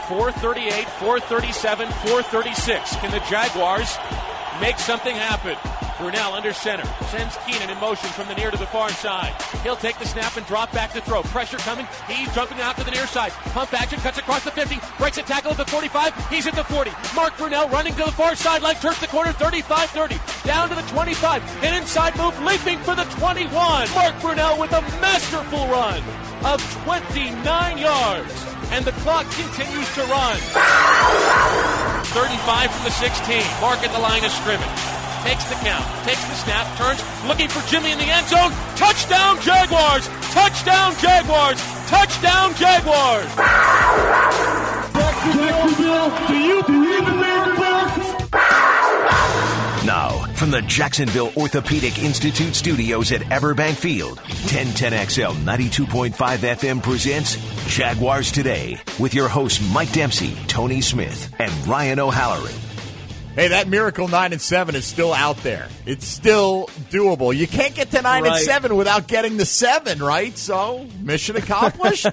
4:38, 4:37, 4:36. Can the Jaguars make something happen? Brunell under center. Sends Keenan in motion from the near to the far side. He'll take the snap and drop back to throw. Pressure coming. He's jumping out to the near side. Pump action. Cuts across the 50. Breaks a tackle at the 45. He's at the 40. Mark Brunell running to the far sideline. Turns the corner. 35-30. Down to the 25. An inside move. Leaping for the 21. Mark Brunell with a masterful run of 29 yards. And the clock continues to run. 35 from the 16. Mark at the line of scrimmage. Takes the count, takes the snap, turns, looking for Jimmy in the end zone. Touchdown Jaguars! Touchdown Jaguars! Touchdown Jaguars! Jacksonville, do you believe in miracles? Now, from the Jacksonville Orthopedic Institute studios at Everbank Field, 1010XL 92.5 FM presents Jaguars Today with your hosts Mike Dempsey, Tony Smith, and Ryan O'Halloran. Hey, that miracle 9-7 is still out there. It's still doable. You can't get to 9-7 without getting the 7, right? So, mission accomplished?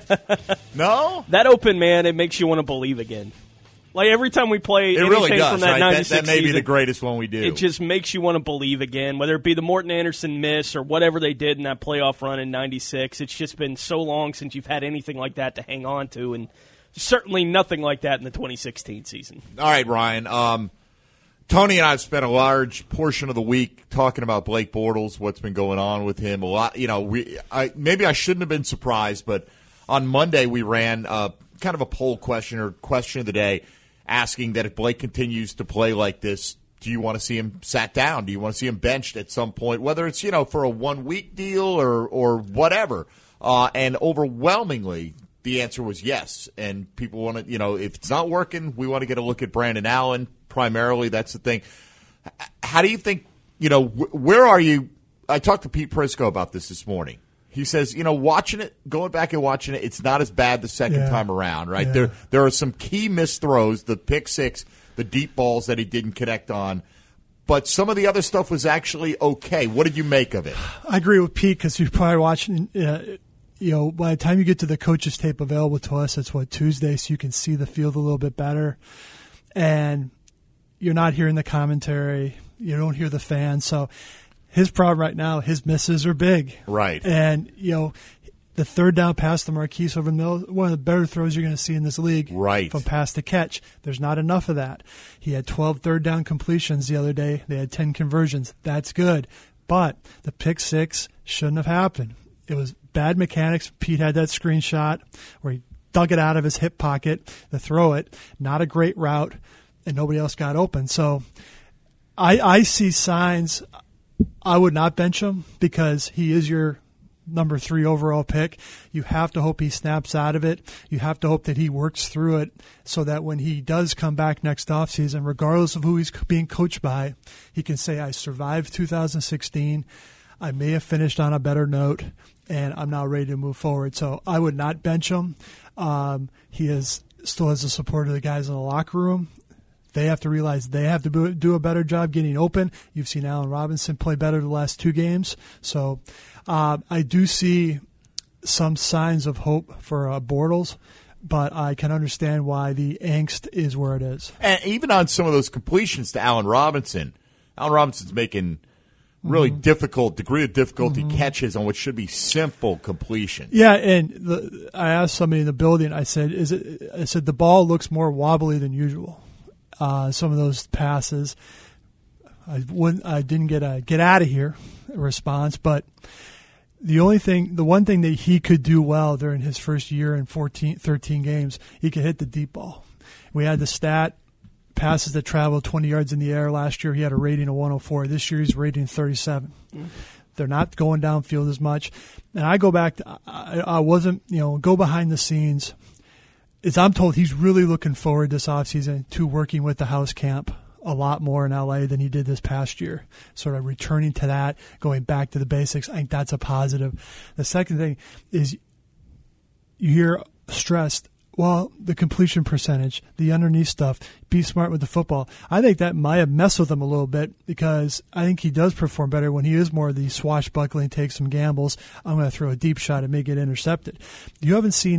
No? That open, man, it makes you want to believe again. Like every time we play anything really does, from that right? 96 That may be season, the greatest one we do. It just makes you want to believe again, whether it be the Morton Anderson miss or whatever they did in that playoff run in 96. It's just been so long since you've had anything like that to hang on to, and certainly nothing like that in the 2016 season. All right, Ryan. Tony and I have spent a large portion of the week talking about Blake Bortles, what's been going on with him. A lot, maybe I shouldn't have been surprised, but on Monday we ran kind of a poll question or question of the day, asking that if Blake continues to play like this, do you want to see him sat down? Do you want to see him benched at some point, whether it's for a 1 week deal or whatever? And overwhelmingly, the answer was yes. And people want to, if it's not working, we want to get a look at Brandon Allen. Primarily, that's the thing. How do you think, where are you? I talked to Pete Prisco about this morning. He says, going back and watching it, it's not as bad the second time around, right? Yeah. There are some key missed throws, the pick six, the deep balls that he didn't connect on. But some of the other stuff was actually okay. What did you make of it? I agree with Pete because you're probably watching, by the time you get to the coaches tape available to us, it's Tuesday, so you can see the field a little bit better. And you're not hearing the commentary. You don't hear the fans. So his problem right now, his misses are big. Right. And, the third down pass to Marquise over the middle, one of the better throws you're going to see in this league. Right. From pass to catch. There's not enough of that. He had 12 third down completions the other day. They had 10 conversions. That's good. But the pick six shouldn't have happened. It was bad mechanics. Pete had that screenshot where he dug it out of his hip pocket to throw it. Not a great route. And nobody else got open. So I see signs. I would not bench him because he is your number 3 overall pick. You have to hope he snaps out of it. You have to hope that he works through it so that when he does come back next offseason, regardless of who he's being coached by, he can say, I survived 2016. I may have finished on a better note, and I'm now ready to move forward. So I would not bench him. He still has the support of the guys in the locker room. They have to realize they have to do a better job getting open. You've seen Allen Robinson play better the last 2 games. So I do see some signs of hope for Bortles, but I can understand why the angst is where it is. And even on some of those completions to Allen Robinson's making really degree of difficulty catches on what should be simple completion. Yeah, and I asked somebody in the building, I said the ball looks more wobbly than usual. Some of those passes, I didn't get a get out of here response, but the one thing that he could do well during his first year in 13 games, he could hit the deep ball. We had the stat, passes that traveled 20 yards in the air last year, he had a rating of 104. This year he's rating 37. They're not going downfield as much. And I go back to, I wasn't, go behind the scenes. As I'm told, he's really looking forward this offseason to working with the house camp a lot more in L.A. than he did this past year. Sort of returning to that, going back to the basics. I think that's a positive. The second thing is you hear stressed, the completion percentage, the underneath stuff, be smart with the football. I think that might have messed with him a little bit because I think he does perform better when he is more of the swashbuckling, take some gambles. I'm going to throw a deep shot and may get intercepted. You haven't seen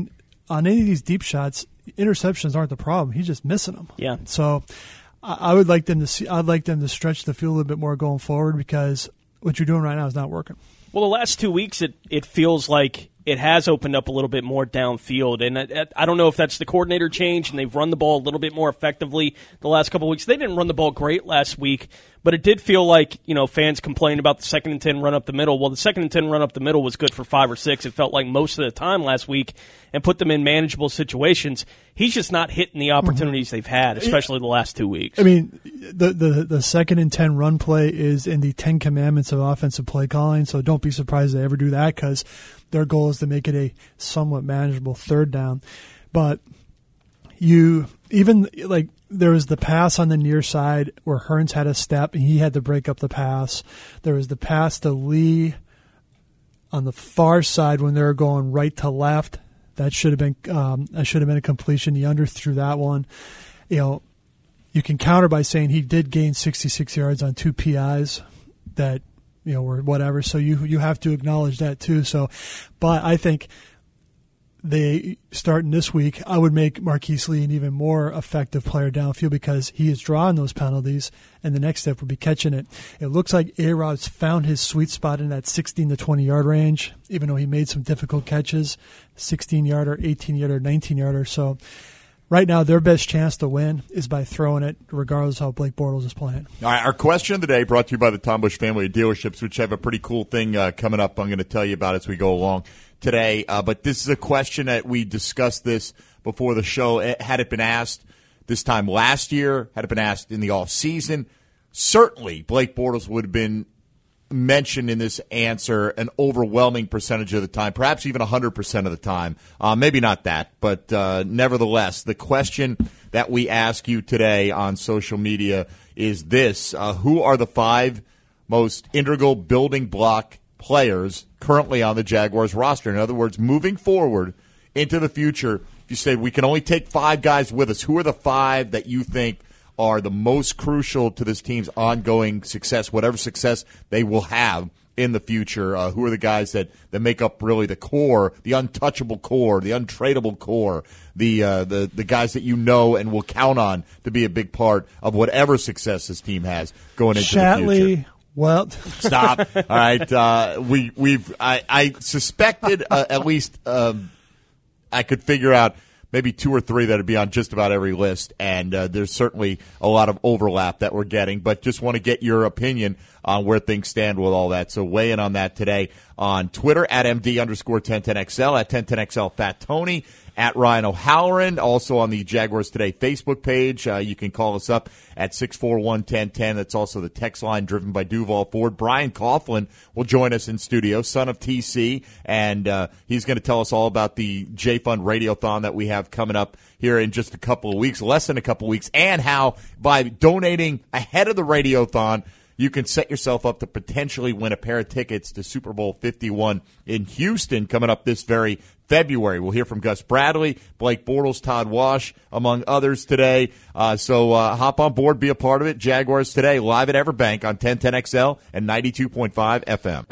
on any of these deep shots, interceptions aren't the problem. He's just missing them. Yeah. So I would like them to see. I'd like them to stretch the field a little bit more going forward because what you're doing right now is not working. Well, the last 2 weeks, it feels like it has opened up a little bit more downfield. And I don't know if that's the coordinator change and they've run the ball a little bit more effectively the last couple of weeks. They didn't run the ball great last week, but it did feel like, fans complained about the 2nd and 10 run up the middle. Well, the 2nd and 10 run up the middle was good for 5 or 6. It felt like most of the time last week and put them in manageable situations. He's just not hitting the opportunities they've had, especially the last 2 weeks. I mean, the 2nd and 10 run play is in the 10 commandments of offensive play calling, so don't be surprised they ever do that because their goal is to make it a somewhat manageable 3rd down. But there was the pass on the near side where Hearns had a step and he had to break up the pass. There was the pass to Lee on the far side when they were going right to left. That should have been a completion. He underthrew that one. You can counter by saying he did gain 66 yards on 2 PIs that were whatever. So you have to acknowledge that too. So, but I think they starting this week, I would make Marquise Lee an even more effective player downfield because he is drawing those penalties, and the next step would be catching it. It looks like A-Rod's found his sweet spot in that 16 to 20-yard range, even though he made some difficult catches, 16-yarder, 18-yarder, 19-yarder. So right now their best chance to win is by throwing it, regardless of how Blake Bortles is playing. All right, our question of the day brought to you by the Tom Busch family of dealerships, which have a pretty cool thing coming up I'm going to tell you about as we go along today. But this is a question that we discussed this before the show. Had it been asked this time last year, had it been asked in the offseason, certainly Blake Bortles would have been mentioned in this answer an overwhelming percentage of the time, perhaps even 100% of the time. Maybe not that, but nevertheless, the question that we ask you today on social media is this. Who are the 5 most integral building block players currently on the Jaguars roster? In other words, moving forward into the future, if you say we can only take 5 guys with us, who are the 5 that you think are the most crucial to this team's ongoing success, whatever success they will have in the future? Who are the guys that make up really the core, the untouchable core, the untradeable core, the guys that you know and will count on to be a big part of whatever success this team has going into the future? Well, stop. All right. I suspected at least I could figure out maybe 2 or 3 that would be on just about every list, and there's certainly a lot of overlap that we're getting, but just want to get your opinion on where things stand with all that. So weigh in on that today on Twitter at MD_1010XL, at 1010XL Fat Tony, at Ryan O'Halloran, also on the Jaguars Today Facebook page. You can call us up at 641-1010. That's also the text line driven by Duval Ford. Brian Coughlin will join us in studio, son of TC, and he's going to tell us all about the J-Fund Radiothon that we have coming up here in just a couple of weeks, less than a couple of weeks, and how by donating ahead of the Radiothon, you can set yourself up to potentially win a pair of tickets to Super Bowl 51 in Houston coming up this very February. We'll hear from Gus Bradley, Blake Bortles, Todd Wash, among others today. So hop on board, be a part of it. Jaguars Today, live at Everbank on 1010XL and 92.5 FM.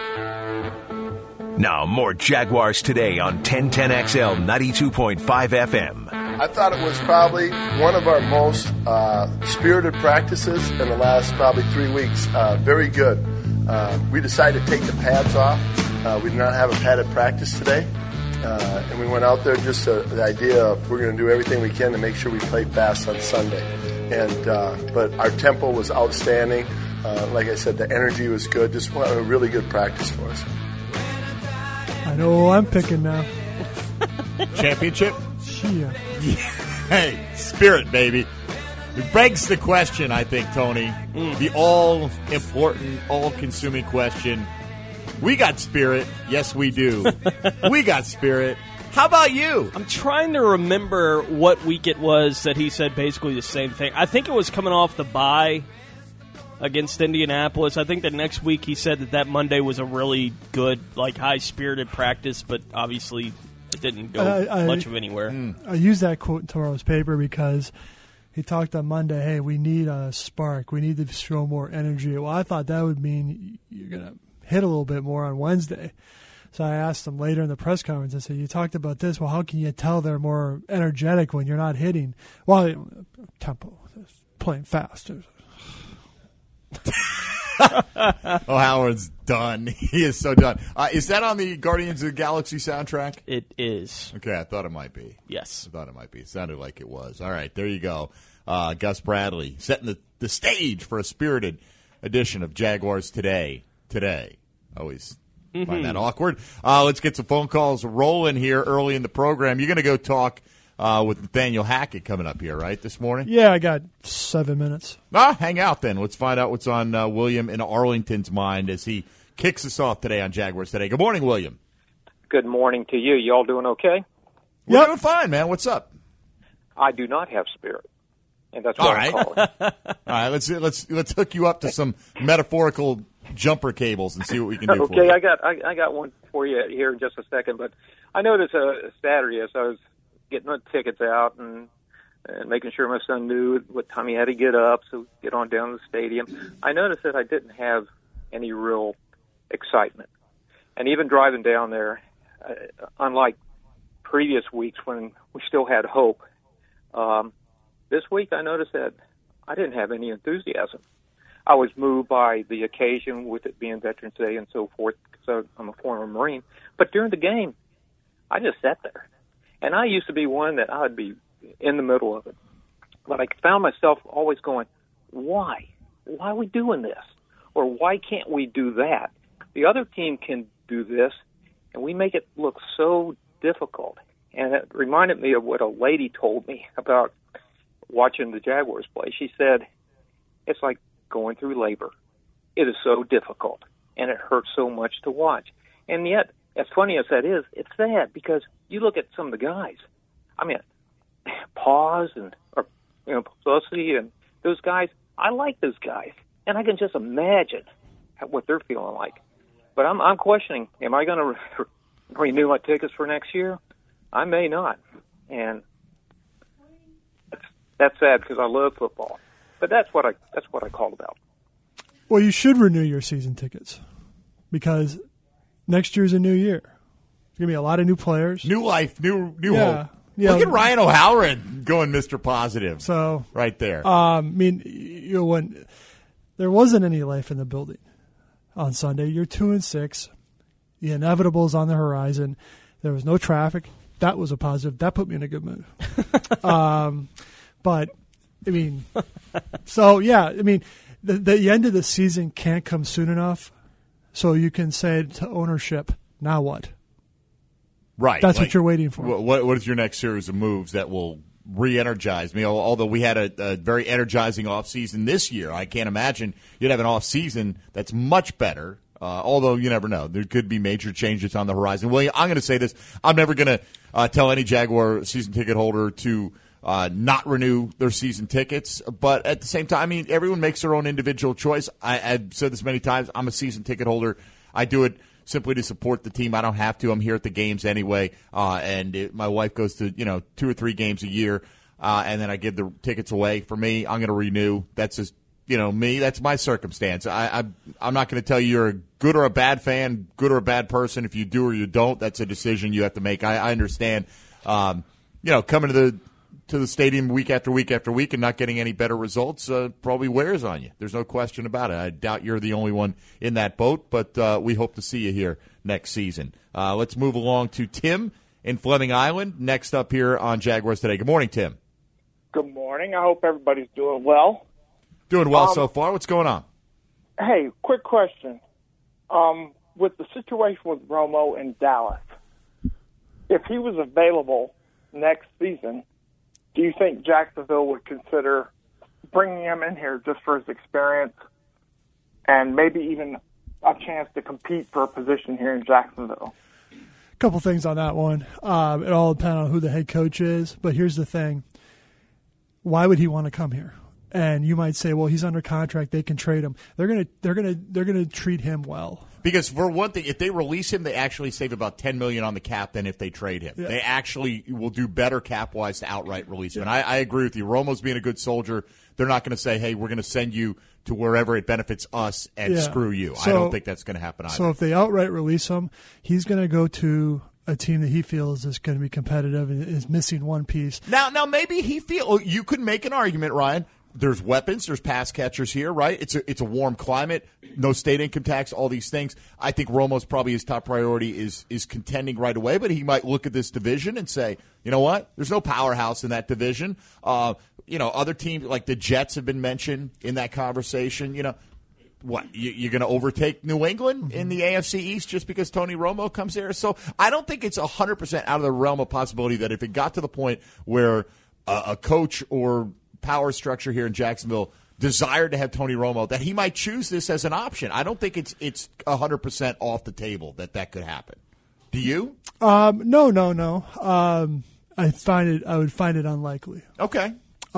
Now more Jaguars Today on 1010XL 92.5 FM. I thought it was probably one of our most spirited practices in the last probably 3 weeks. Very good. We decided to take the pads off. We did not have a padded practice today. And we went out there just the idea of we're going to do everything we can to make sure we play fast on Sunday. But our tempo was outstanding. Like I said, the energy was good. Just a really good practice for us. I know who I'm picking now. Championship? Yeah. Hey, spirit, baby. It begs the question, I think, Tony, the all-important, all-consuming question. We got spirit. Yes, we do. We got spirit. How about you? I'm trying to remember what week it was that he said basically the same thing. I think it was coming off the bye against Indianapolis. I think the next week he said that Monday was a really good, high-spirited practice, but obviously it didn't go much of anywhere. I used that quote in tomorrow's paper because he talked on Monday, hey, we need a spark. We need to show more energy. Well, I thought that would mean you're going to hit a little bit more on Wednesday. So I asked them later in the press conference, I said, you talked about this. Well, how can you tell they're more energetic when you're not hitting? Well, tempo, playing fast. Howard's done. He is so done. Is that on the Guardians of the Galaxy soundtrack? It is. Okay, I thought it might be. Yes. I thought it might be. It sounded like it was. All right, there you go. Gus Bradley setting the stage for a spirited edition of Jaguars Today. Always find that awkward. Let's get some phone calls rolling here early in the program. You're going to go talk with Nathaniel Hackett coming up here, right, this morning? Yeah, I got 7 minutes. Hang out then. Let's find out what's on William in Arlington's mind as he kicks us off today on Jaguars Today. Good morning, William. Good morning to you. Y'all doing okay? We're doing fine, man. What's up? I do not have spirit, and that's what I'm calling. All right, let's hook you up to some metaphorical jumper cables and see what we can do for you. Okay, I got one for you here in just a second, but I noticed Saturday as I was getting the tickets out and making sure my son knew what time he had to get up so get on down to the stadium. I noticed that I didn't have any real excitement. And even driving down there, unlike previous weeks when we still had hope, this week I noticed that I didn't have any enthusiasm. I was moved by the occasion with it being Veterans Day and so forth because I'm a former Marine. But during the game, I just sat there. And I used to be one that I would be in the middle of it. But I found myself always going, why? Why are we doing this? Or why can't we do that? The other team can do this, and we make it look so difficult. And it reminded me of what a lady told me about watching the Jaguars play. She said, it's like going through labor. It is so difficult, and it hurts so much to watch. And yet, as funny as that is, it's sad because you look at some of the guys. I mean, Pause and Pelosi and those guys. I like those guys, and I can just imagine what they're feeling like. But I'm questioning: am I going to renew my tickets for next year? I may not, and that's sad because I love football. But that's what I called about. Well, you should renew your season tickets because next year's a new year. There's going to be a lot of new players. New life, new hope. Yeah. Look at Ryan O'Halloran going Mr. Positive. So right there. When there wasn't any life in the building on Sunday, you're 2-6. The inevitable is on the horizon. There was no traffic. That was a positive. That put me in a good mood. But the end of the season can't come soon enough, so you can say to ownership, now what? Right. That's what you're waiting for. What is your next series of moves that will re-energize me? Although we had a very energizing offseason this year, I can't imagine you'd have an offseason that's much better, although you never know. There could be major changes on the horizon. Well, I'm going to say this. I'm never going to tell any Jaguar season ticket holder to not renew their season tickets. But at the same time, everyone makes their own individual choice. I've said this many times. I'm a season ticket holder. I do it simply to support the team. I don't have to. I'm here at the games anyway. My wife goes to 2 or 3 games a year, and then I give the tickets away. For me, I'm going to renew. That's just me. That's my circumstance. I'm not going to tell you you're a good or a bad fan, good or a bad person. If you do or you don't, that's a decision you have to make. I understand. Coming to the stadium week after week after week and not getting any better results probably wears on you. There's no question about it. I doubt you're the only one in that boat, but we hope to see you here next season. Let's move along to Tim in Fleming Island, next up here on Jaguars Today. Good morning, Tim. Good morning. I hope everybody's doing well. Doing well so far. What's going on? Hey, quick question. With the situation with Romo in Dallas, if he was available next season, do you think Jacksonville would consider bringing him in here just for his experience and maybe even a chance to compete for a position here in Jacksonville? A couple things on that one. It all depends on who the head coach is, but here's the thing. Why would he want to come here? and you might say, well, he's under contract, they can trade him. They're gonna treat him well. Because for one thing, if they release him, they actually save about $10 million on the cap than if they trade him. Yeah. They actually will do better cap-wise to outright release him. And I agree with you. Romo's being a good soldier. They're not going to say, hey, we're going to send you to wherever it benefits us and screw you. So, I don't think that's going to happen either. So if they outright release him, he's going to go to a team that he feels is going to be competitive and is missing one piece. Now maybe you could make an argument, Ryan. There's weapons, there's pass catchers here, right? It's a warm climate, no state income tax, all these things. I think Romo's probably his top priority is contending right away, but he might look at this division and say, you know what? There's no powerhouse in that division. Other teams like the Jets have been mentioned in that conversation. What, you're going to overtake New England in the AFC East just because Tony Romo comes there? So I don't think it's 100% out of the realm of possibility that if it got to the point where a coach or power structure here in Jacksonville desired to have Tony Romo, that he might choose this as an option. I don't think it's 100% off the table that could happen. Do you? No. I would find it unlikely. Okay.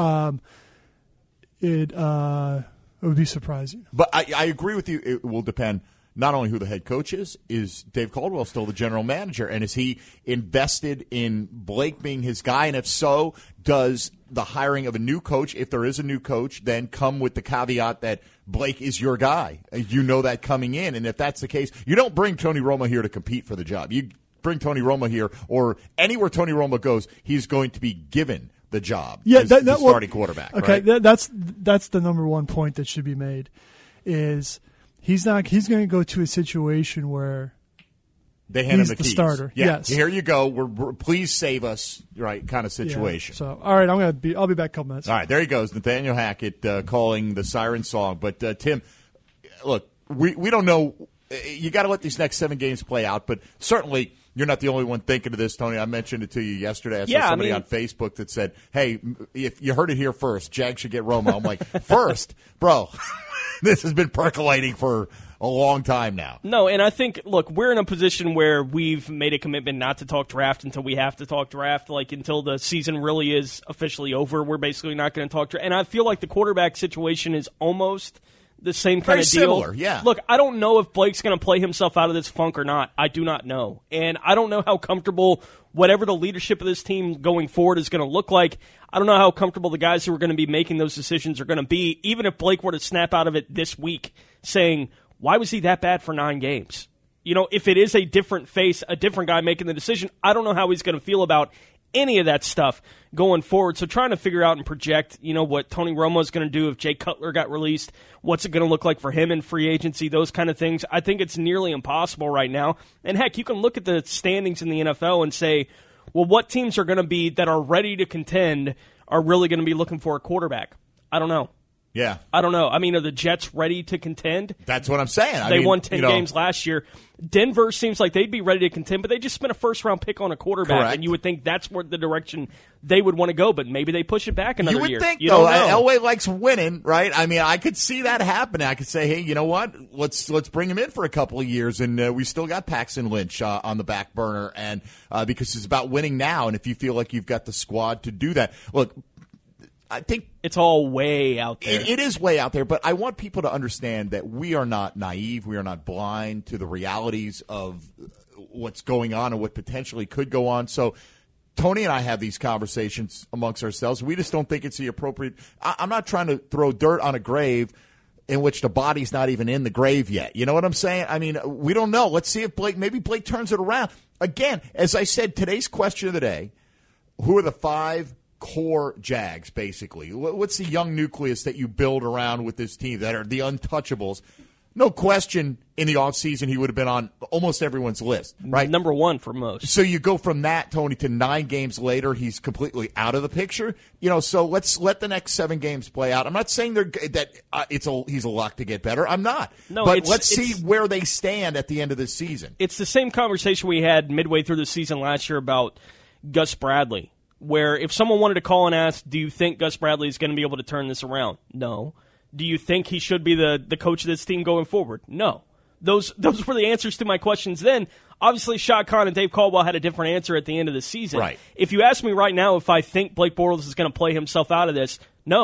It would be surprising. But I agree with you. It will depend not only who the head coach is Dave Caldwell still the general manager, and is he invested in Blake being his guy? And if so, does the hiring of a new coach, if there is a new coach, then come with the caveat that Blake is your guy? You know that coming in, and if that's the case, you don't bring Tony Romo here to compete for the job. You bring Tony Romo here, or anywhere Tony Romo goes, he's going to be given the job. Yeah, the starting quarterback. Okay, right? that's the number one point that should be made. Is he's going to go to a situation where they hand he's him the the keys. starter. Yeah. Yes, here you go. We're please save us, right? Kind of situation. Yeah. So, all right, I'll be back a couple minutes. All right, there he goes, Nathaniel Hackett calling the siren song. But Tim, look, we don't know. You got to let these next 7 games play out. But certainly, you're not the only one thinking of this, Tony. I mentioned it to you yesterday. I saw somebody on Facebook that said, "Hey, if you heard it here first, Jag should get Romo." I'm like, first, bro. This has been percolating for a long time now. No, and I think, look, we're in a position where we've made a commitment not to talk draft until we have to talk draft. Like, until the season really is officially over, we're basically not going to talk draft. And I feel like the quarterback situation is almost the same kind of deal. Similar, yeah. Look, I don't know if Blake's going to play himself out of this funk or not. I do not know. And I don't know how comfortable whatever the leadership of this team going forward is going to look like. I don't know how comfortable the guys who are going to be making those decisions are going to be, even if Blake were to snap out of it this week saying, why was he that bad for 9 games? If it is a different face, a different guy making the decision, I don't know how he's going to feel about any of that stuff going forward. So trying to figure out and project, what Tony Romo is going to do if Jay Cutler got released, what's it going to look like for him in free agency, those kind of things. I think it's nearly impossible right now. And heck, you can look at the standings in the NFL and say, well, what teams are going to be that are ready to contend are really going to be looking for a quarterback? I don't know. Yeah. I don't know. I mean, are the Jets ready to contend? That's what I'm saying. They won 10 games last year. Denver seems like they'd be ready to contend, but they just spent a first-round pick on a quarterback, correct. And you would think that's where the direction they would want to go, but maybe they push it back another year. You would think, you though. Elway likes winning, right? I mean, I could see that happening. I could say, hey, you know what? Let's bring him in for a couple of years, and we still got Paxton Lynch on the back burner, and because it's about winning now, and if you feel like you've got the squad to do that. Look, I think it's all way out there. It is way out there, but I want people to understand that we are not naive. We are not blind to the realities of what's going on and what potentially could go on. So Tony and I have these conversations amongst ourselves. We just don't think it's the appropriate. I'm not trying to throw dirt on a grave in which the body's not even in the grave yet. You know what I'm saying? I mean, we don't know. Let's see if maybe Blake turns it around. Again, as I said, today's question of the day, who are the 5 core Jags, basically? What's the young nucleus that you build around with this team that are the untouchables? No question, in the offseason, he would have been on almost everyone's list, right? Number 1 for most. So you go from that, Tony, to 9 games later, he's completely out of the picture. So let's let the next 7 games play out. I'm not saying he's a lock to get better. I'm not. No, but let's see where they stand at the end of this season. It's the same conversation we had midway through the season last year about Gus Bradley, where if someone wanted to call and ask, do you think Gus Bradley is going to be able to turn this around? No. Do you think he should be the coach of this team going forward? No. Those were the answers to my questions then. Obviously, Shad Khan and Dave Caldwell had a different answer at the end of the season. Right. If you ask me right now if I think Blake Bortles is going to play himself out of this, no.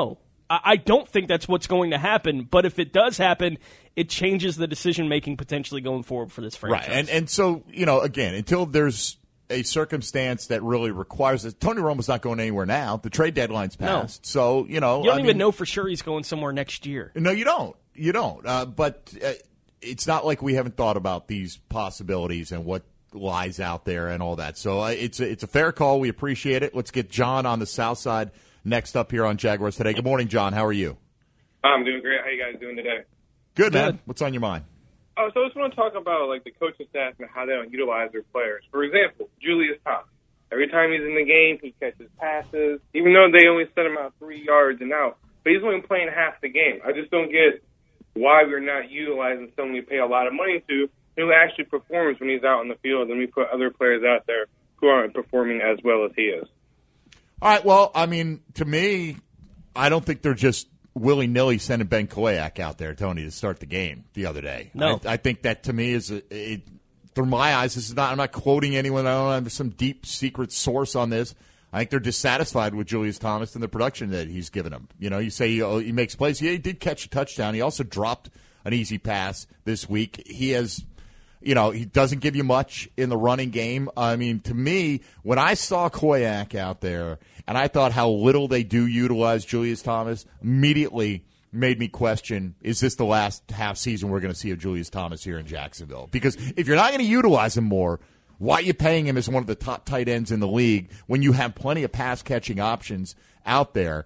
I don't think that's what's going to happen, but if it does happen, it changes the decision-making potentially going forward for this franchise. Right, and so, again, until there's a circumstance that really requires it, Tony Romo's not going anywhere now. The trade deadline's passed. No. So, You don't even know for sure he's going somewhere next year. No, you don't. You don't. But it's not like we haven't thought about these possibilities and what lies out there and all that. So it's a fair call. We appreciate it. Let's get John on the south side next up here on Jaguars Today. Good morning, John. How are you? I'm doing great. How you guys doing today? Good, man. What's on your mind? So I just want to talk about the coaching staff and how they don't utilize their players. For example, Julius Thomas. Every time he's in the game, he catches passes, even though they only sent him out 3 yards and out. But he's only playing half the game. I just don't get why we're not utilizing someone we pay a lot of money to who actually performs when he's out in the field, and we put other players out there who aren't performing as well as he is. All right, well, to me, I don't think they're just willy-nilly sending Ben Koyack out there, Tony, to start the game the other day. No. I think that, to me, is through my eyes, this is not. I'm not quoting anyone. I don't have some deep secret source on this. I think they're dissatisfied with Julius Thomas and the production that he's given them. You say he makes plays. Yeah, he did catch a touchdown. He also dropped an easy pass this week. He has, he doesn't give you much in the running game. To me, when I saw Koyack out there and I thought how little they do utilize Julius Thomas, immediately made me question, is this the last half season we're going to see of Julius Thomas here in Jacksonville? Because if you're not going to utilize him more, why are you paying him as one of the top tight ends in the league when you have plenty of pass-catching options out there?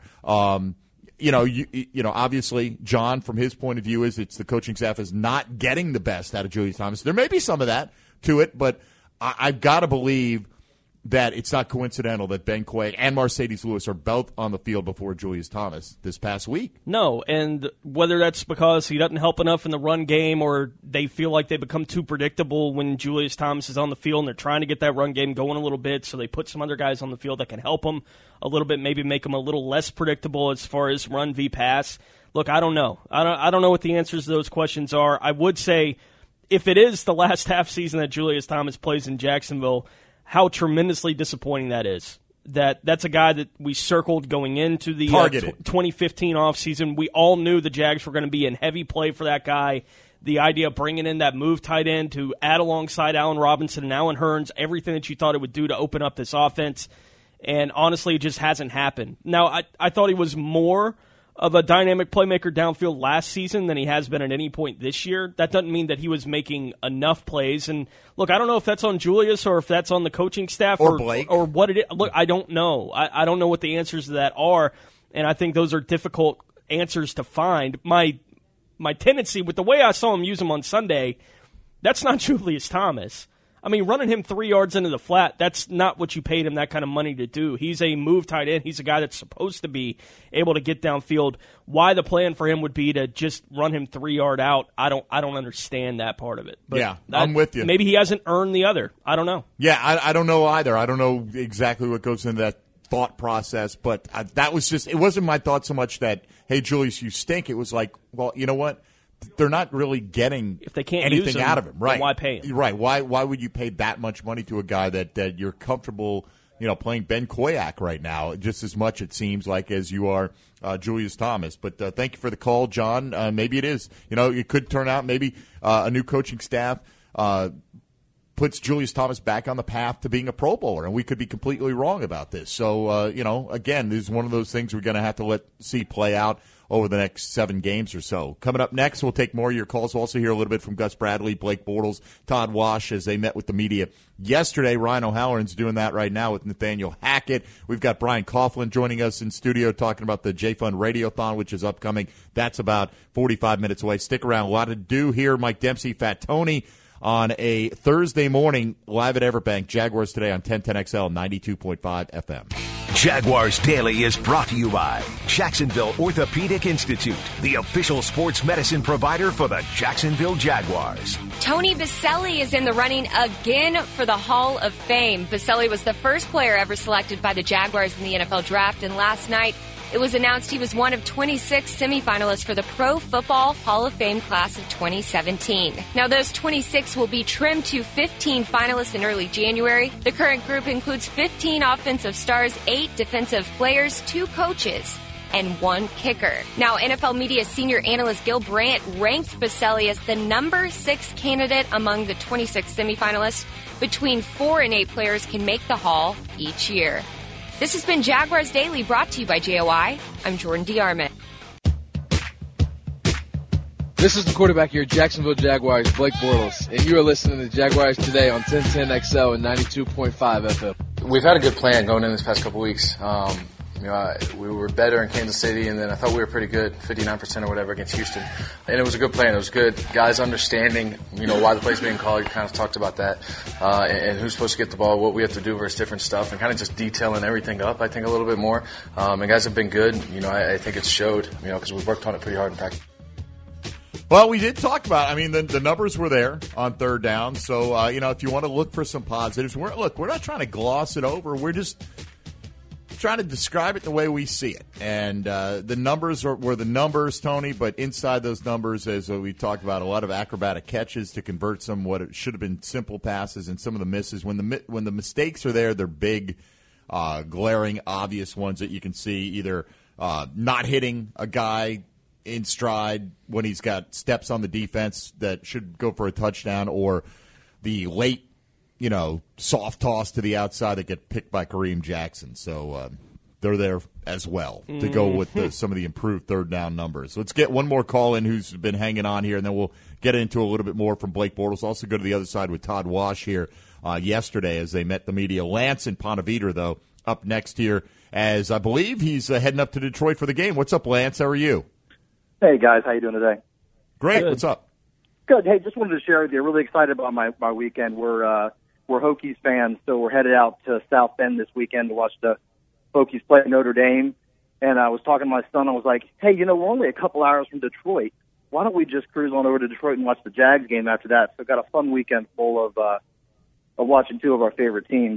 Obviously, John, from his point of view, it's the coaching staff is not getting the best out of Julius Thomas. There may be some of that to it, but I've got to believe that it's not coincidental that Ben Koyack and Mercedes Lewis are both on the field before Julius Thomas this past week. No, and whether that's because he doesn't help enough in the run game or they feel like they become too predictable when Julius Thomas is on the field and they're trying to get that run game going a little bit, so they put some other guys on the field that can help them a little bit, maybe make them a little less predictable as far as run v pass. Look, I don't know. I don't know what the answers to those questions are. I would say if it is the last half season that Julius Thomas plays in Jacksonville, how tremendously disappointing that is. That's a guy that we circled going into the 2015 offseason. We all knew the Jags were going to be in heavy play for that guy. The idea of bringing in that move tight end to add alongside Allen Robinson and Allen Hurns, everything that you thought it would do to open up this offense, and honestly, it just hasn't happened. Now, I thought he was more of a dynamic playmaker downfield last season than he has been at any point this year. That doesn't mean that he was making enough plays. And look, I don't know if that's on Julius or if that's on the coaching staff or Blake or what it is. Look, I don't know. I don't know what the answers to that are, and I think those are difficult answers to find. My tendency with the way I saw him use him on Sunday, that's not Julius Thomas. Running him 3 yards into the flat, that's not what you paid him that kind of money to do. He's a move tight end. He's a guy that's supposed to be able to get downfield. Why the plan for him would be to just run him 3 yard out, I don't understand that part of it. But yeah, I'm with you. Maybe he hasn't earned the other. I don't know. Yeah, I don't know either. I don't know exactly what goes into that thought process, but that was just, it wasn't my thought so much that, hey, Julius, you stink. It was like, well, you know what? They're not really getting if they can't anything use him, out of him, right? Why pay him? Right? Why would you pay that much money to a guy that you're comfortable, playing Ben Koyack right now, just as much it seems like as you are Julius Thomas? But thank you for the call, John. Maybe it is. It could turn out maybe a new coaching staff puts Julius Thomas back on the path to being a Pro Bowler, and we could be completely wrong about this. So again, this is one of those things we're going to have to see play out over the next 7 games or so. Coming up next, we'll take more of your calls. We'll also hear a little bit from Gus Bradley, Blake Bortles, Todd Wash as they met with the media yesterday. Ryan O'Halloran's doing that right now with Nathaniel Hackett. We've got Brian Coughlin joining us in studio talking about the J-Fund Radiothon, which is upcoming. That's about 45 minutes away. Stick around. A lot to do here. Mike Dempsey, Fat Tony on a Thursday morning live at Everbank. Jaguars Today on 1010XL 92.5 FM. Jaguars Daily is brought to you by Jacksonville Orthopedic Institute, the official sports medicine provider for the Jacksonville Jaguars. Tony Boselli is in the running again for the Hall of Fame. Boselli was the first player ever selected by the Jaguars in the NFL draft, and last night it was announced he was one of 26 semifinalists for the Pro Football Hall of Fame class of 2017. Now, those 26 will be trimmed to 15 finalists in early January. The current group includes 15 offensive stars, 8 defensive players, 2 coaches. and one kicker. Now, NFL Media senior analyst Gil Brandt ranked Boselli as the number 6 candidate among the 26 semifinalists. Between 4 and 8 players can make the Hall each year. This has been Jaguars Daily, brought to you by JOI. I'm Jordan DeArmond. This is the quarterback of your Jacksonville Jaguars, Blake Bortles, and you are listening to Jaguars Today on 1010XL and 92.5 FM. We've had a good plan going in this past couple weeks. We were better in Kansas City, and then I thought we were pretty good, 59% or whatever against Houston. And it was a good plan. It was good. Guys understanding, why the play's being called. You kind of talked about that, and who's supposed to get the ball, what we have to do versus different stuff, and kind of just detailing everything up, I think, a little bit more. And guys have been good. I think it's showed, because we've worked on it pretty hard in practice. Well, we did talk about the numbers were there on third down. So, if you want to look for some positives, we're not trying to gloss it over. We're just trying to describe it the way we see it. And the numbers were the numbers, Tony, but inside those numbers, as we talked about, a lot of acrobatic catches to convert some what it should have been simple passes and some of the misses. When the mistakes are there, they're big, glaring, obvious ones that you can see, either not hitting a guy in stride when he's got steps on the defense that should go for a touchdown, or the late soft toss to the outside that get picked by Kareem Jackson. So they're there as well to go with some of the improved third down numbers. So let's get one more call in who's been hanging on here, and then we'll get into a little bit more from Blake Bortles. Also go to the other side with Todd Wash here yesterday as they met the media. Lance in Ponte Vedra, though, up next here, as I believe he's heading up to Detroit for the game. What's up, Lance? How are you? Hey, guys. How you doing today? Great. Good. What's up? Good. Hey, just wanted to share with you. Really excited about my weekend. We're Hokies fans, so we're headed out to South Bend this weekend to watch the Hokies play Notre Dame. And I was talking to my son. I was like, hey, we're only a couple hours from Detroit. Why don't we just cruise on over to Detroit and watch the Jags game after that? So I've got a fun weekend full of watching two of our favorite teams.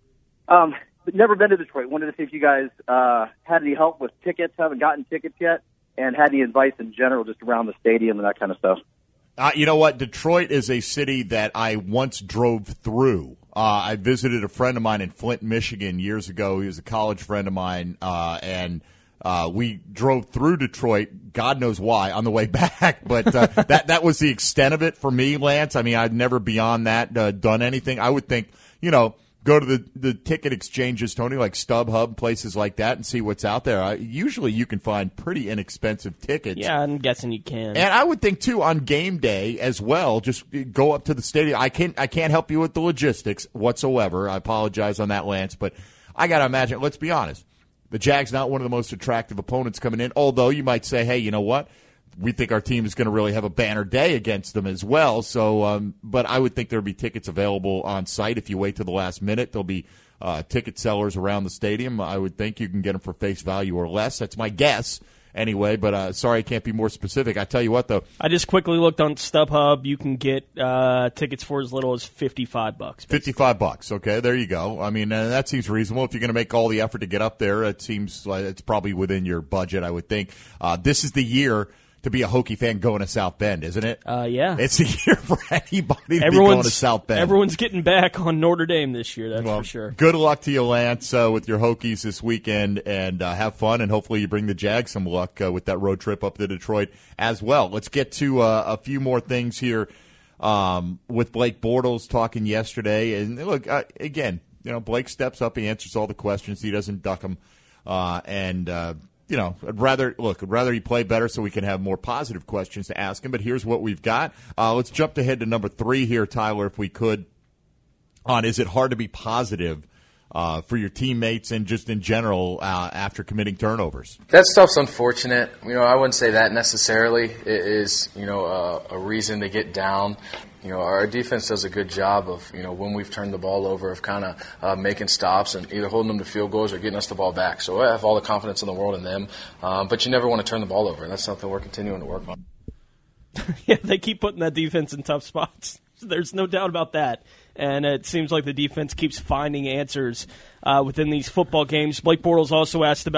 But never been to Detroit. Wanted to see if you guys had any help with tickets. Haven't gotten tickets yet. And had any advice in general just around the stadium and that kind of stuff. You know what? Detroit is a city that I once drove through. I visited a friend of mine in Flint, Michigan years ago. He was a college friend of mine, and we drove through Detroit, God knows why, on the way back. But that was the extent of it for me, Lance. I mean, I'd never beyond that done anything. I would think, go to the ticket exchanges, Tony, like StubHub, places like that, and see what's out there. Usually you can find pretty inexpensive tickets. Yeah, I'm guessing you can. And I would think, too, on game day as well, just go up to the stadium. I can't help you with the logistics whatsoever. I apologize on that, Lance. But I got to imagine, let's be honest, the Jags not one of the most attractive opponents coming in, although you might say, hey, you know what? We think our team is going to really have a banner day against them as well. So, but I would think there would be tickets available on site if you wait till the last minute. There'll be ticket sellers around the stadium. I would think you can get them for face value or less. That's my guess anyway, but sorry I can't be more specific. I tell you what, though. I just quickly looked on StubHub. You can get tickets for as little as $55. $55, okay, there you go. I mean, that seems reasonable. If you're going to make all the effort to get up there, it seems like it's probably within your budget, I would think. This is the year to be a Hokie fan going to South Bend, isn't it? Yeah. It's a year for anybody to be going to South Bend. Everyone's getting back on Notre Dame this year, that's for sure. Good luck to you, Lance, with your Hokies this weekend, and have fun, and hopefully you bring the Jags some luck with that road trip up to Detroit as well. Let's get to a few more things here with Blake Bortles talking yesterday. And look, again, Blake steps up, he answers all the questions, he doesn't duck them, I'd rather he play better so we can have more positive questions to ask him. But here's what we've got. Let's jump ahead to number 3 here, Tyler, if we could, on is it hard to be positive for your teammates and just in general after committing turnovers? That stuff's unfortunate. I wouldn't say that necessarily. It is, a reason to get down. Our defense does a good job of, when we've turned the ball over, of kind of making stops and either holding them to field goals or getting us the ball back. So I have all the confidence in the world in them. But you never want to turn the ball over, and that's something we're continuing to work on. Yeah, they keep putting that defense in tough spots. There's no doubt about that. And it seems like the defense keeps finding answers within these football games. Blake Bortles also asked about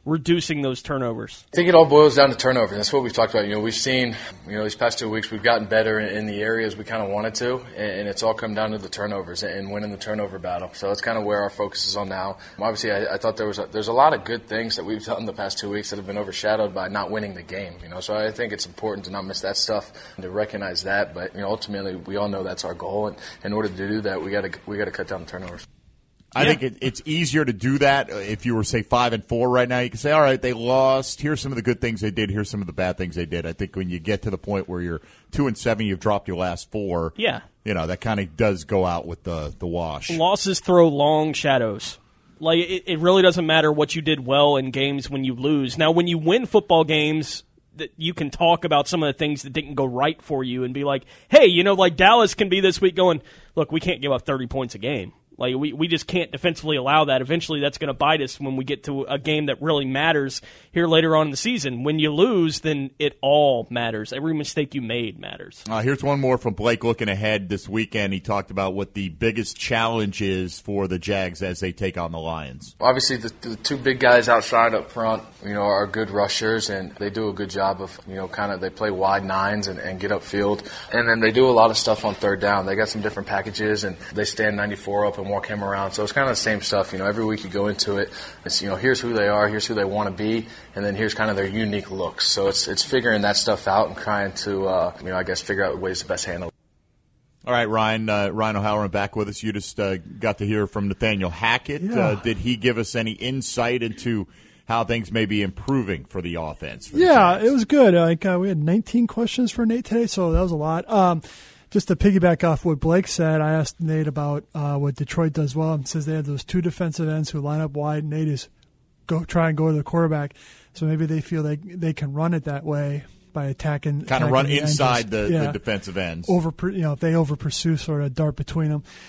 reducing those turnovers? I think it all boils down to turnovers. That's what we've talked about. We've seen, these past 2 weeks we've gotten better in the areas we kind of wanted to, and it's all come down to the turnovers and winning the turnover battle. So that's kind of where our focus is on now. Obviously, I thought there's a lot of good things that we've done the past 2 weeks that have been overshadowed by not winning the game. So I think it's important to not miss that stuff and to recognize that. But ultimately, we all know that's our goal, and in order to do that, we got to cut down the turnovers. I think it's easier to do that if you were, say, 5-4 right now. You can say, all right, they lost. Here's some of the good things they did. Here's some of the bad things they did. I think when you get to the point where you're 2-7, you've dropped your last 4. Yeah, that kind of does go out with the wash. Losses throw long shadows. Like it really doesn't matter what you did well in games when you lose. Now, when you win football games, that you can talk about some of the things that didn't go right for you and be like, hey, like Dallas can be this week going, look, we can't give up 30 points a game. Like we just can't defensively allow that. Eventually, that's going to bite us when we get to a game that really matters here later on in the season. When you lose, then it all matters. Every mistake you made matters. Here's one more from Blake looking ahead this weekend. He talked about what the biggest challenge is for the Jags as they take on the Lions. Obviously, the two big guys outside up front, are good rushers, and they do a good job of, they play wide nines and get upfield. And then they do a lot of stuff on third down. They got some different packages, and they stand 94 up and walk him around. So it's kind of the same stuff. Every week you go into it, it's, here's who they are, here's who they want to be, and then here's kind of their unique looks. So it's figuring that stuff out and trying to, figure out ways to best handle it. All right, Ryan O'Halloran back with us. You just got to hear from Nathaniel Hackett. Yeah. Did he give us any insight into how things may be improving for the offense? It was good. We had 19 questions for Nate today, so that was a lot. Just to piggyback off what Blake said, I asked Nate about what Detroit does well. It says they have those 2 defensive ends who line up wide. Nate is try and go to the quarterback. So maybe they feel they can run it that way by attacking. Kind of run the inside the defensive ends. If they over pursue, sort of dart between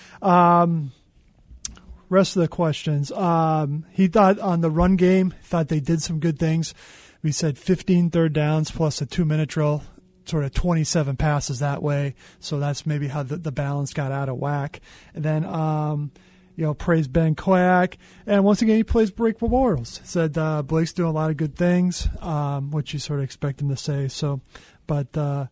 them. Rest of the questions. He thought on the run game, thought they did some good things. We said 15 third downs plus a 2-minute drill. Sort of 27 passes that way, so that's maybe how the balance got out of whack. And then, praised Ben Koyak, and once again he plays Blake Bortles. Said Blake's doing a lot of good things, which you sort of expect him to say. So, but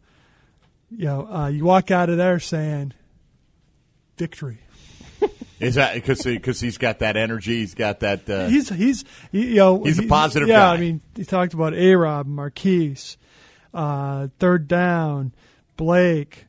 you walk out of there saying victory. Is that because he's got that energy? He's got that. He's a positive guy. Yeah, I mean, he talked about A-Rob, Marquise. Third down, Blake,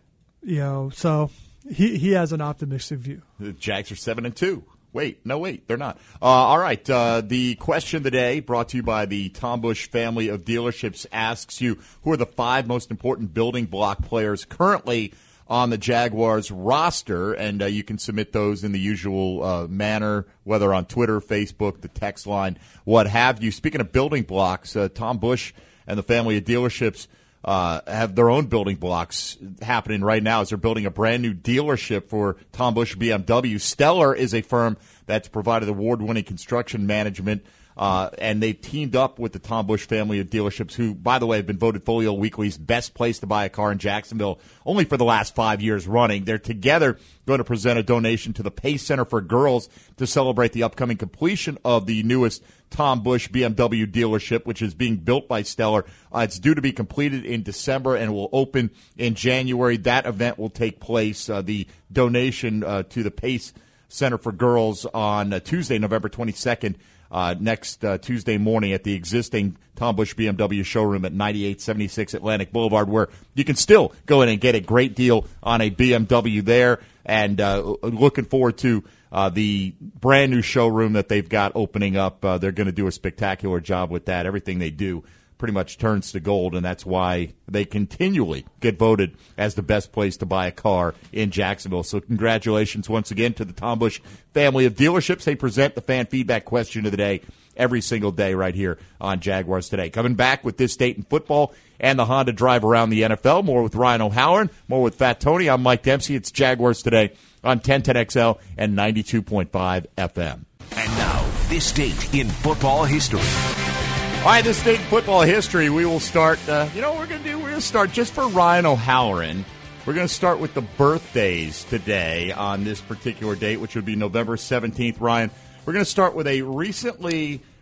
so he has an optimistic view. The Jags are 7-2. Wait, they're not. All right, the question of the day brought to you by the Tom Bush family of dealerships asks you, who are the 5 most important building block players currently on the Jaguars roster? And you can submit those in the usual manner, whether on Twitter, Facebook, the text line, what have you. Speaking of building blocks, Tom Bush and the family of dealerships have their own building blocks happening right now as they're building a brand new dealership for Tom Bush BMW. Stellar is a firm that's provided award-winning construction management, and they've teamed up with the Tom Bush family of dealerships, who, by the way, have been voted Folio Weekly's best place to buy a car in Jacksonville only for the last 5 years running. They're together going to present a donation to the Pace Center for Girls to celebrate the upcoming completion of the newest Tom Bush BMW dealership, which is being built by Stellar. It's due to be completed in December and will open in January. That event will take place, the donation to the Pace Center for Girls, on Tuesday, November 22nd, next Tuesday morning at the existing Tom Bush BMW showroom at 9876 Atlantic Boulevard, where you can still go in and get a great deal on a BMW there. And looking forward to the brand new showroom that they've got opening up. They're going to do a spectacular job with that. Everything they do pretty much turns to gold, and that's why they continually get voted as the best place to buy a car in Jacksonville. So congratulations once again to the Tom Bush family of dealerships. They present the fan feedback question of the day every single day right here on Jaguars Today. Coming back with this date in football and the Honda drive around the NFL. More with Ryan O'Halloran, more with Fat Tony. I'm Mike Dempsey. It's Jaguars Today on 1010XL and 92.5 FM. And now, this date in football history. All right, this date in football history, we will start, we're going to start just for Ryan O'Halloran. We're going to start with the birthdays today on this particular date, which would be November 17th. Ryan, we're going to start with a recently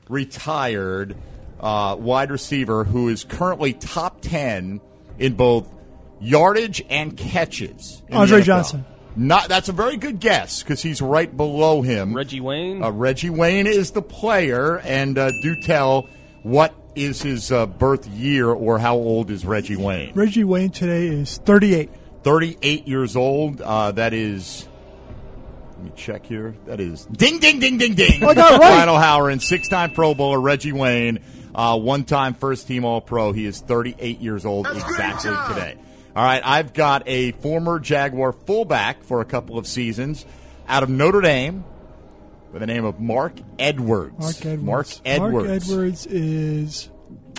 retired wide receiver who is currently top 10 in both yardage and catches. Andre Johnson. That's a very good guess because he's right below him. Reggie Wayne. Reggie Wayne is the player, and do tell what is his birth year or how old is Reggie Wayne? Reggie Wayne today is 38. 38 years old. That is. Let me check here. That is ding, ding, ding, ding, ding. I got it right. Lionel Howard, 6-time Pro Bowler Reggie Wayne, one-time first-team All-Pro. He is 38 years old exactly today. All right, I've got a former Jaguar fullback for a couple of seasons out of Notre Dame by the name of Mark Edwards. Mark Edwards is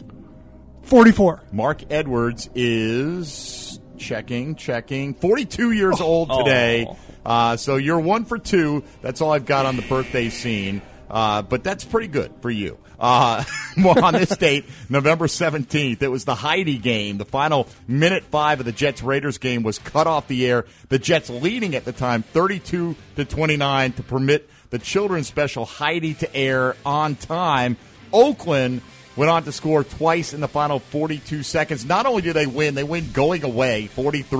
44. Mark Edwards is checking, 42 years old today. So you're 1 for 2. That's all I've got on the birthday scene. But that's pretty good for you. Well, on this date, November 17th, it was the Heidi game. The final minute 5 of the Jets-Raiders game was cut off the air. The Jets leading at the time 32-29 to permit the children's special Heidi to air on time. Oakland went on to score twice in the final 42 seconds. Not only did they win going away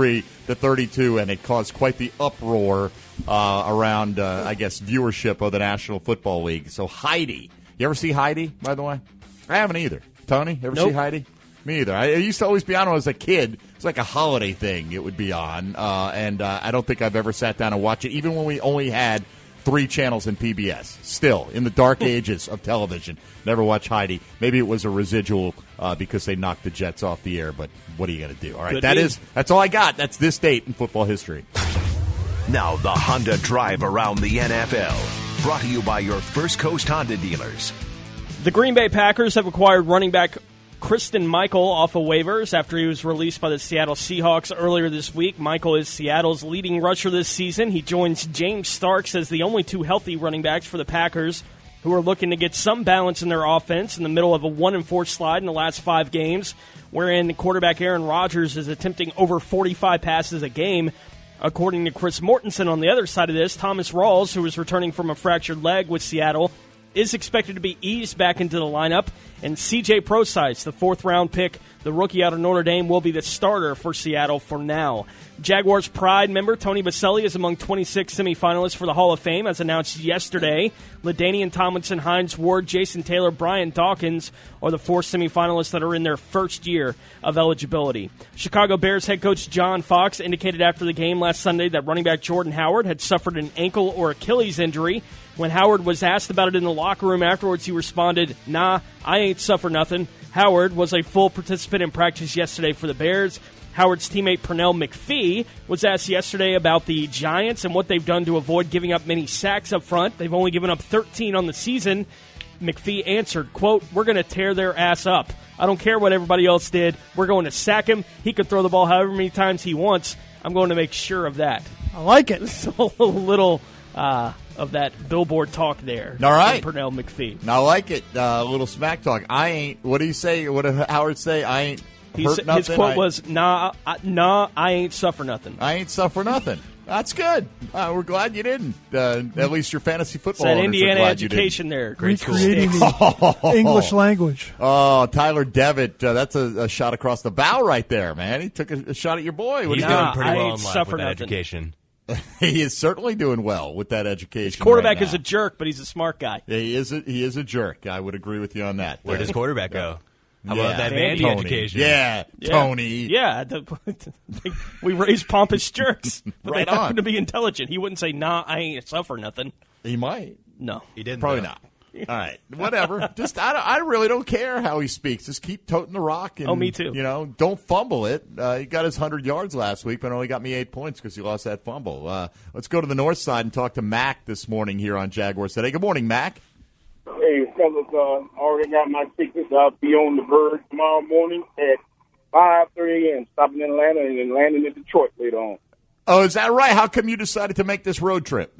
43-32, and it caused quite the uproar around, I guess, viewership of the National Football League. So Heidi. You ever see Heidi, by the way? I haven't either. Tony, ever see Heidi? Me either. I used to always be on when I was a kid. It was like a holiday thing it would be on, and I don't think I've ever sat down and watched it, even when we only had 3 channels in PBS. Still, in the dark ages of television, never watched Heidi. Maybe it was a residual because they knocked the Jets off the air, but what are you going to do? All right, that's all I got. That's this date in football history. Now the Honda Drive Around the NFL. Brought to you by your First Coast Honda dealers. The Green Bay Packers have acquired running back Christine Michael off of waivers after he was released by the Seattle Seahawks earlier this week. Michael is Seattle's leading rusher this season. He joins James Starks as the only 2 healthy running backs for the Packers, who are looking to get some balance in their offense in the middle of a 1-4 slide in the last 5 games, wherein quarterback Aaron Rodgers is attempting over 45 passes a game. According to Chris Mortensen on the other side of this, Thomas Rawls, who is returning from a fractured leg with Seattle, is expected to be eased back into the lineup, and C.J. Prosise, the 4th-round pick, the rookie out of Notre Dame, will be the starter for Seattle for now. Jaguars Pride member Tony Boselli is among 26 semifinalists for the Hall of Fame, as announced yesterday. LaDainian Tomlinson, Hines Ward, Jason Taylor, Brian Dawkins are the 4 semifinalists that are in their first year of eligibility. Chicago Bears head coach John Fox indicated after the game last Sunday that running back Jordan Howard had suffered an ankle or Achilles injury. When Howard was asked about it in the locker room afterwards, he responded, "Nah, I ain't suffer nothing." Howard was a full participant in practice yesterday for the Bears. Howard's teammate Pernell McPhee was asked yesterday about the Giants and what they've done to avoid giving up many sacks up front. They've only given up 13 on the season. McPhee answered, quote, "We're going to tear their ass up. I don't care what everybody else did. We're going to sack him. He can throw the ball however many times he wants. I'm going to make sure of that." I like it. So a little of that billboard talk there. All right. From Pernell McPhee. I like it. A little smack talk. I ain't, what do you say? What did Howard say? I ain't hurt nothing. His quote was, nah, I ain't suffer nothing. I ain't suffer nothing. That's good. We're glad you didn't. At least your fantasy football owners Indiana are glad education there. Great recreating the English language. Oh, Tyler Devitt, that's a shot across the bow right there, man. He took a shot at your boy. He's doing pretty well in life with that education. He is certainly doing well with that education. His quarterback right is a jerk, but he's a smart guy. Yeah, he is a jerk. I would agree with you on that. Where does quarterback go? How about that Vandy education? Yeah, Tony. Yeah, we raise pompous jerks. But Right they happen on. to be intelligent. He wouldn't say, "Nah, I ain't suffer nothing." He might. No, he didn't. Probably not. All right, whatever. Just I really don't care how he speaks. Just keep toting the rock. And, me too. Don't fumble it. He got his 100 yards last week, but only got me 8 points because he lost that fumble. Let's go to the north side and talk to Mac this morning here on Jaguars Today. Good morning, Mac. Hey, fellas, already got my tickets. I'll be on the bird tomorrow morning at 5:30 a.m. Stopping in Atlanta and then landing in Detroit later on. Oh, is that right? How come you decided to make this road trip?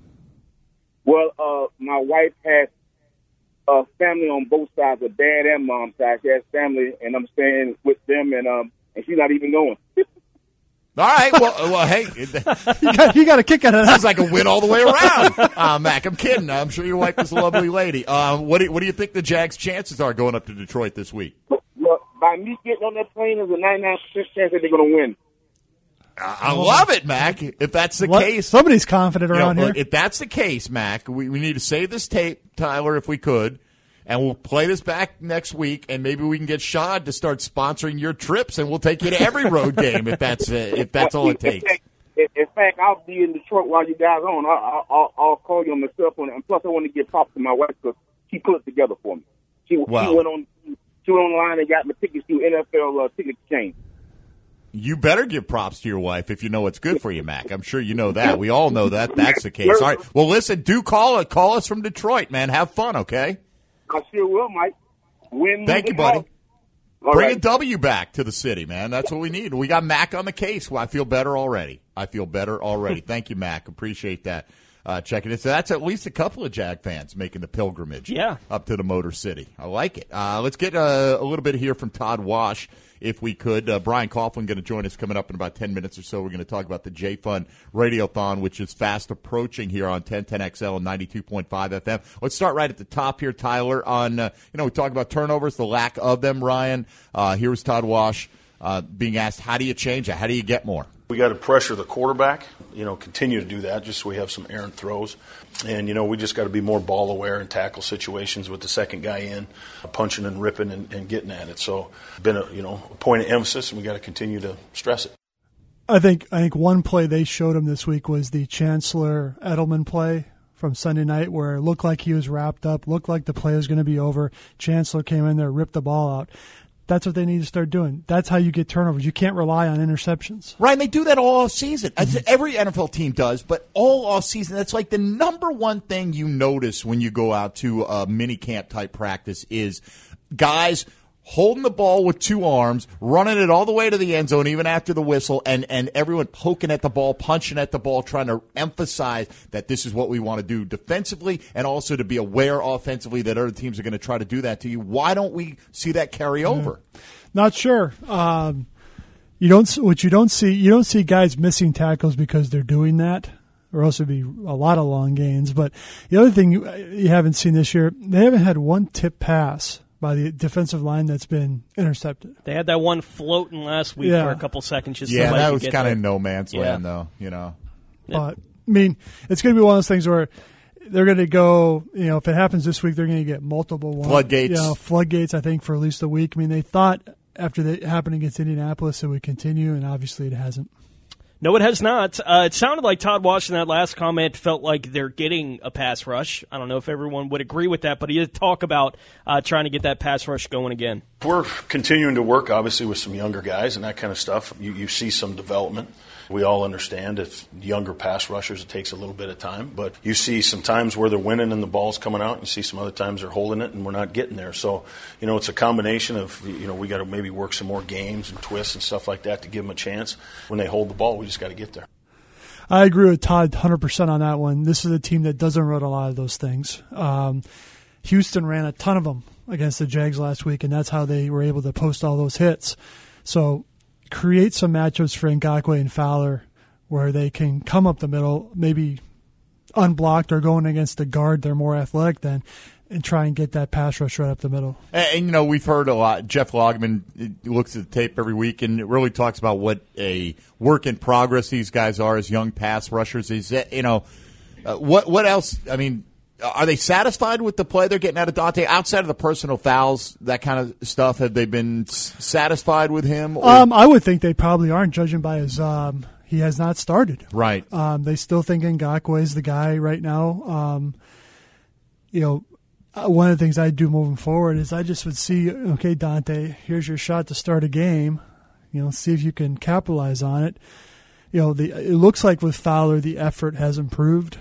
Well, my wife has family on both sides, of dad and mom side. She has family, and I'm staying with them, and she's not even going. All right. Well, hey, you got a kick out of that. Sounds like a win all the way around. Mac, I'm kidding. I'm sure your wife is a lovely lady. What do you think the Jags' chances are going up to Detroit this week? Look, by me getting on that plane, there's a 99% chance that they're going to win. I love it, Mac. If that's the case, somebody's confident around here. If that's the case, Mac, we need to save this tape, Tyler, if we could. And we'll play this back next week, and maybe we can get Shad to start sponsoring your trips, and we'll take you to every road game if that's all it takes. In fact, I'll be in Detroit while you guys are on. I'll call you on my cell phone, and plus I want to give props to my wife because she put it together for me. She went online and got my tickets through NFL Ticket Exchange. You better give props to your wife if you know what's good for you, Mac. I'm sure you know that. We all know that that's the case. All right. Well, listen, do call us from Detroit, man. Have fun, okay? I sure will, Mike. Thank you, buddy. Bring a W back to the city, man. That's what we need. We got Mac on the case. Well, I feel better already. Thank you, Mac. Appreciate that. Checking it. So that's at least a couple of Jag fans making the pilgrimage up to the Motor City. I like it. Let's get a little bit here from Todd Wash, if we could. Brian Coughlin going to join us coming up in about 10 minutes or so. We're going to talk about the J-Fun Radiothon, which is fast approaching here on 1010XL and 92.5 FM. Let's start right at the top here, Tyler, on, we talk about turnovers, the lack of them, Ryan. Here's Todd Wash being asked, how do you change that? How do you get more? We got to pressure the quarterback, continue to do that just so we have some errant throws. And, we just got to be more ball aware and tackle situations with the second guy in, punching and ripping and getting at it. So been a point of emphasis, and we got to continue to stress it. I think one play they showed him this week was the Chancellor Edelman play from Sunday night where it looked like he was wrapped up, looked like the play was going to be over. Chancellor came in there, ripped the ball out. That's what they need to start doing. That's how you get turnovers. You can't rely on interceptions. Right, and they do that all season. Every NFL team does, but all off season. That's like the number one thing you notice when you go out to a mini camp type practice is guys holding the ball with two arms, running it all the way to the end zone, even after the whistle, and everyone poking at the ball, punching at the ball, trying to emphasize that this is what we want to do defensively and also to be aware offensively that other teams are going to try to do that to you. Why don't we see that carry over? Not sure. You don't see guys missing tackles because they're doing that, or else it'd be a lot of long gains. But the other thing you haven't seen this year, they haven't had one tip pass by the defensive line that's been intercepted. They had that one floating last week for a couple seconds. That was kind of no man's land, though. But it's going to be one of those things where they're going to go. If it happens this week, they're going to get multiple floodgates. Floodgates. I think for at least a week. They thought after that happened against Indianapolis it would continue, and obviously it hasn't. No, it has not. It sounded like Todd Wash in that last comment felt like they're getting a pass rush. I don't know if everyone would agree with that, but he did talk about trying to get that pass rush going again. We're continuing to work, obviously, with some younger guys and that kind of stuff. You see some development. We all understand if younger pass rushers, it takes a little bit of time. But you see some times where they're winning and the ball's coming out. And you see some other times they're holding it and we're not getting there. So, it's a combination of, we got to maybe work some more games and twists and stuff like that to give them a chance. When they hold the ball, we just got to get there. I agree with Todd 100% on that one. This is a team that doesn't run a lot of those things. Houston ran a ton of them against the Jags last week, and that's how they were able to post all those hits. So create some matchups for Ngakoue and Fowler where they can come up the middle, maybe unblocked or going against a guard they're more athletic than, and try and get that pass rush right up the middle. And we've heard a lot. Jeff Logman looks at the tape every week and it really talks about what a work in progress these guys are as young pass rushers. What else? Are they satisfied with the play they're getting out of Dante outside of the personal fouls, that kind of stuff? Have they been satisfied with him? I would think they probably aren't, judging by his. He has not started. Right. They still think Ngakoue is the guy right now. One of the things I'd do moving forward is I just would see, okay, Dante, here's your shot to start a game. See if you can capitalize on it. It looks like with Fowler the effort has improved.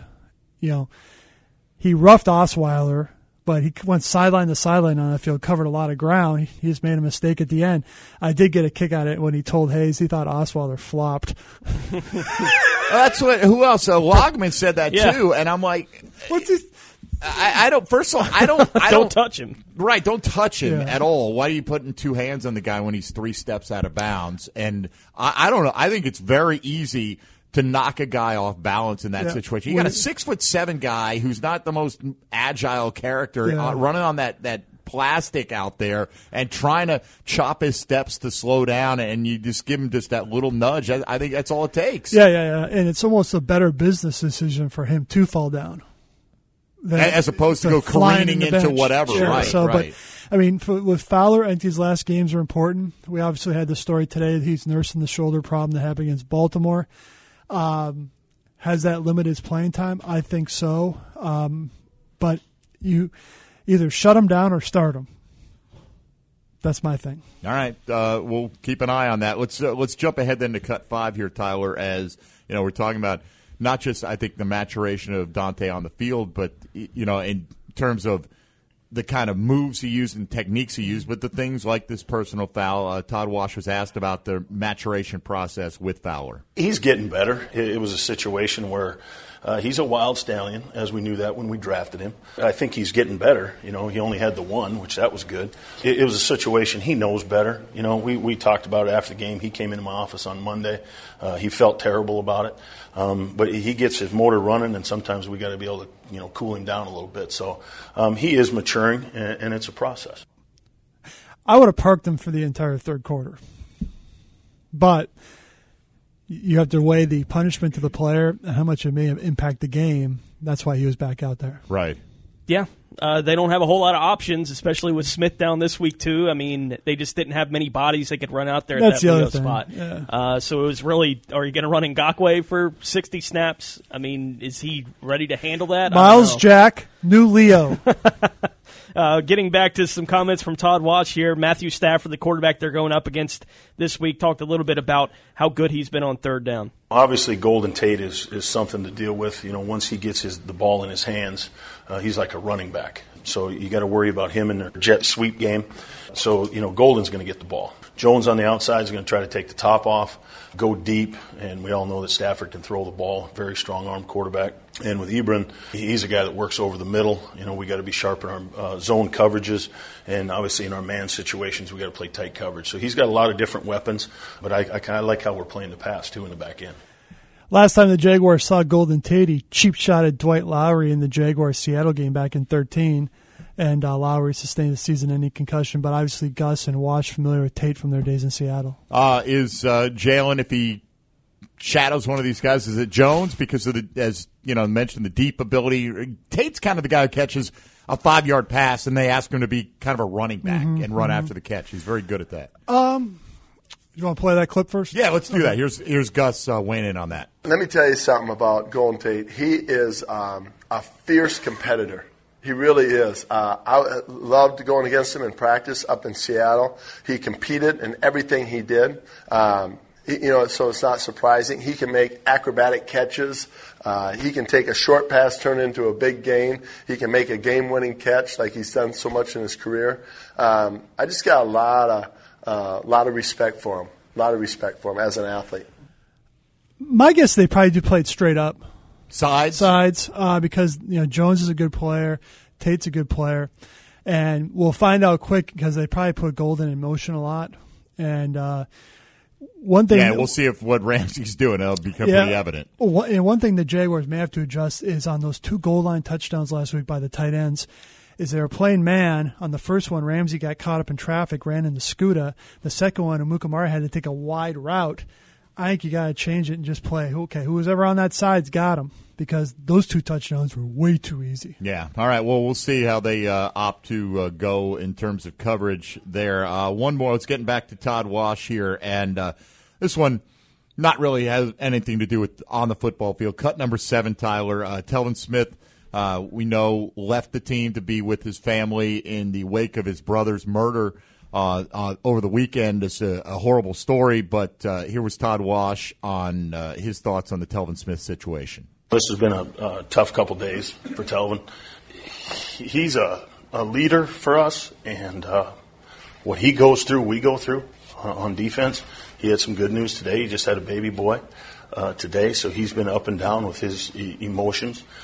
He roughed Osweiler, but he went sideline to sideline on the field, covered a lot of ground. He just made a mistake at the end. I did get a kick out of it when he told Hayes he thought Osweiler flopped. That's what. Who else? Logman said that too, and I'm like, what's this? I don't. First of all, I don't touch him. Right, don't touch him at all. Why are you putting two hands on the guy when he's 3 steps out of bounds? And I don't know. I think it's very easy to knock a guy off balance in that situation. You got a 6'7" guy who's not the most agile character running on that plastic out there and trying to chop his steps to slow down, and you just give him just that little nudge. I think that's all it takes. Yeah. And it's almost a better business decision for him to fall down, as opposed to go careening into whatever. Sure. Right. But I mean, with Fowler, I think these last games are important. We obviously had the story today that he's nursing the shoulder problem that happened against Baltimore. Has that limited his playing time? I think so. But you either shut him down or start him. That's my thing. All right, we'll keep an eye on that. Let's jump ahead then to cut 5 here, Tyler. As you know, we're talking about not just I think the maturation of Dante on the field, but in terms of the kind of moves he used and techniques he used, but the things like this personal foul. Todd Wash was asked about the maturation process with Fowler. He's getting better. It was a situation where he's a wild stallion, as we knew that when we drafted him. I think he's getting better. He only had the one, which that was good. It was a situation he knows better. We talked about it after the game. He came into my office on Monday. He felt terrible about it. But he gets his motor running, and sometimes we got to be able to, cool him down a little bit. So he is maturing, and it's a process. I would have parked him for the entire third quarter. But you have to weigh the punishment to the player and how much it may have impacted the game. That's why he was back out there. Right. Yeah. They don't have a whole lot of options, especially with Smith down this week, too. I mean, they just didn't have many bodies they could run out there at that Leo spot. Yeah. So it was really, are you going to run Ngakoue for 60 snaps? I mean, is he ready to handle that? Miles Jack, new Leo. Getting back to some comments from Todd Wash here, Matthew Stafford, the quarterback they're going up against this week, talked a little bit about how good he's been on third down. Obviously, Golden Tate is something to deal with. Once he gets the ball in his hands, he's like a running back. So you got to worry about him in their jet sweep game. So, Golden's going to get the ball. Jones on the outside is going to try to take the top off, go deep, and we all know that Stafford can throw the ball, very strong-arm quarterback. And with Ebron, he's a guy that works over the middle. We got to be sharp in our zone coverages, and obviously in our man situations, we got to play tight coverage. So he's got a lot of different weapons, but I kind of like how we're playing the pass, too, in the back end. Last time the Jaguars saw Golden Tate, he cheap-shotted Dwight Lowry in the Jaguars-Seattle game back in 2013. And Lowry sustained a season-ending concussion, but obviously Gus and Wash familiar with Tate from their days in Seattle. Is Jalen, if he shadows one of these guys, is it Jones? Because of as mentioned, the deep ability. Tate's kind of the guy who catches a 5-yard pass, and they ask him to be kind of a running back and run after the catch. He's very good at that. You want to play that clip first? Yeah, let's do that. Here's Gus weighing in on that. Let me tell you something about Golden Tate. He is a fierce competitor. He really is. I loved going against him in practice up in Seattle. He competed in everything he did. So it's not surprising. He can make acrobatic catches. He can take a short pass, turn it into a big gain. He can make a game-winning catch like he's done so much in his career. I just got a lot of respect for him. A lot of respect for him as an athlete. My guess they probably do play it straight up. Sides, because Jones is a good player, Tate's a good player, and we'll find out quick because they probably put Golden in motion a lot. And one thing, we'll see if what Ramsey's doing. It'll become pretty evident. And one thing the Jaguars may have to adjust is on those 2 goal line touchdowns last week by the tight ends. Is they were playing man. On the first one, Ramsey got caught up in traffic, ran into Scuda. The second one, Amukamara had to take a wide route. I think you got to change it and just play. Okay, who was ever on that side's got him, because those 2 touchdowns were way too easy. Yeah. All right. Well, we'll see how they opt to go in terms of coverage there. One more. Let's get back to Todd Wash here, and this one not really has anything to do with on the football field. Cut number 7, Tyler. Telvin Smith, we know, left the team to be with his family in the wake of his brother's murder. Over the weekend. It's a horrible story, but here was Todd Wash on his thoughts on the Telvin Smith situation. This has been a tough couple days for Telvin. He's a leader for us, and what he goes through, we go through on defense. He had some good news today. He just had a baby boy today, so he's been up and down with his emotions.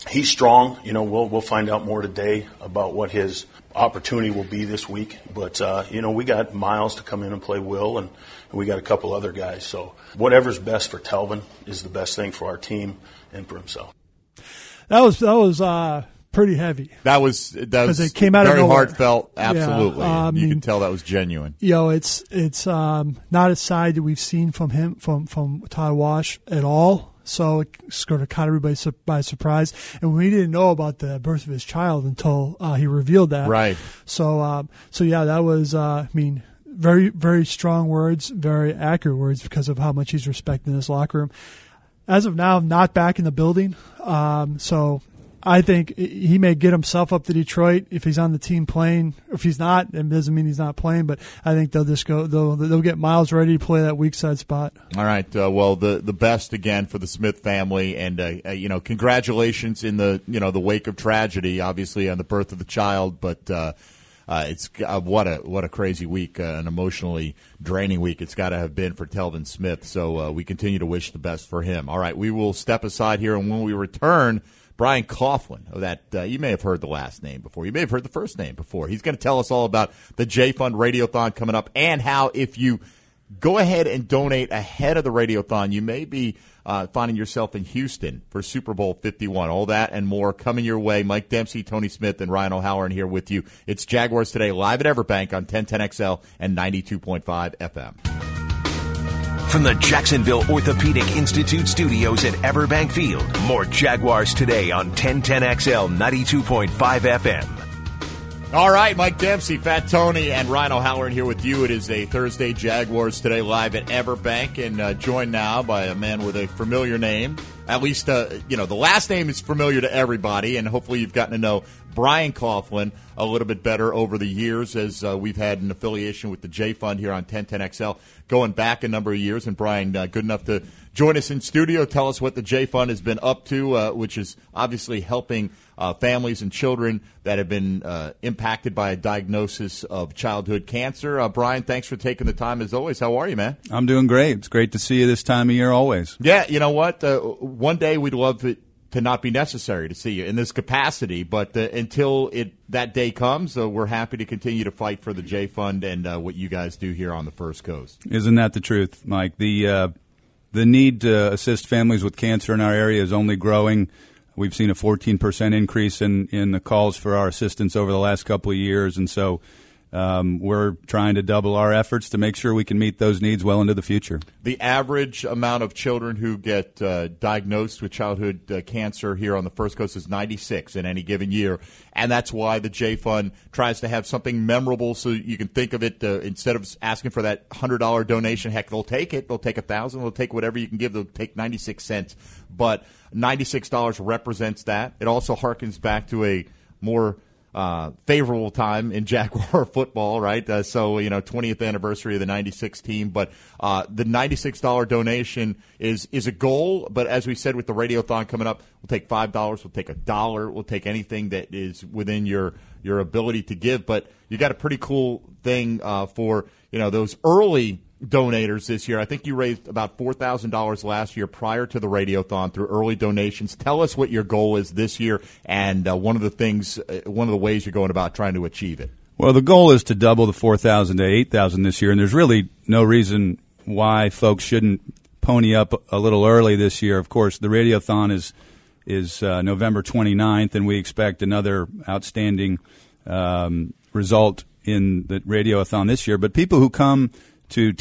he's strong. You know, we'll find out more today about what his opportunity will be this week. But, you know, we got Miles to come in and play Will, and we got a couple other guys. So whatever's best for Telvin is the best thing for our team and for himself. That was pretty heavy. That was it came out very of nowhere. Heartfelt. Absolutely, Yeah, you can tell that was genuine. You know, it's not a side that we've seen from him from Todd Wash at all. So it sort of caught everybody by surprise, and we didn't know about the birth of his child until he revealed that. Right. So yeah, that was very, very strong words, very accurate words because of how much he's respected in this locker room. As of now, not back in the building. So I think he may get himself up to Detroit if he's on the team playing. If he's not, it doesn't mean he's not playing. But I think they'll just go. They'll get Miles ready to play that weak side spot. All right. Well, the best again for the Smith family, and congratulations in the wake of tragedy, obviously on the birth of the child, but. It's what a crazy week, an emotionally draining week it's got to have been for Telvin Smith. So we continue to wish the best for him. All right, we will step aside here, and when we return, Brian Coughlin, you may have heard the last name before. You may have heard the first name before. He's going to tell us all about the J-Fund Radiothon coming up and how if you go ahead and donate ahead of the Radiothon, you may be finding yourself in Houston for Super Bowl 51. All that and more coming your way. Mike Dempsey, Tony Smith, and Ryan O'Halloran here with you. It's Jaguars Today live at Everbank on 1010XL and 92.5 FM. From the Jacksonville Orthopedic Institute studios at Everbank Field, more Jaguars Today on 1010XL 92.5 FM. All right, Mike Dempsey, Fat Tony, and Ryan O'Halloran here with you. It is a Thursday Jaguars Today live at Everbank, and joined now by a man with a familiar name. At least, the last name is familiar to everybody, and hopefully you've gotten to know Brian Coughlin a little bit better over the years as we've had an affiliation with the J-Fund here on 1010XL going back a number of years. And Brian, good enough to join us in studio, tell us what the J-Fund has been up to, which is obviously helping families and children that have been impacted by a diagnosis of childhood cancer. Brian, thanks for taking the time as always. How are you, man? I'm doing great. It's great to see you this time of year always. Yeah, you know what? One day we'd love it to not be necessary to see you in this capacity, but until that day comes, we're happy to continue to fight for the J-Fund and what you guys do here on the First Coast. Isn't that the truth, Mike? The need to assist families with cancer in our area is only growing. We've seen a 14% increase in the calls for our assistance over the last couple of years, and so we're trying to double our efforts to make sure we can meet those needs well into the future. The average amount of children who get diagnosed with childhood cancer here on the First Coast is 96 in any given year, and that's why the J-Fund tries to have something memorable so you can think of it instead of asking for that $100 donation. Heck, they'll take it. They'll take $1,000. They'll take whatever you can give. They'll take 96 cents, but $96 represents that. It also harkens back to a more favorable time in Jaguar football, right? 20th anniversary of the 96 team. But the $96 donation is a goal. But as we said with the Radiothon coming up, we'll take $5, we'll take $1, we'll take anything that is within your ability to give. But you got a pretty cool thing for those early donators this year. I think you raised about $4,000 last year prior to the Radiothon through early donations. Tell us what your goal is this year and one of the ways you're going about trying to achieve it. Well, the goal is to double the 4,000 to 8,000 this year, and there's really no reason why folks shouldn't pony up a little early this year. Of course, the Radiothon is November 29th, and we expect another outstanding result in the Radiothon this year. But people who come to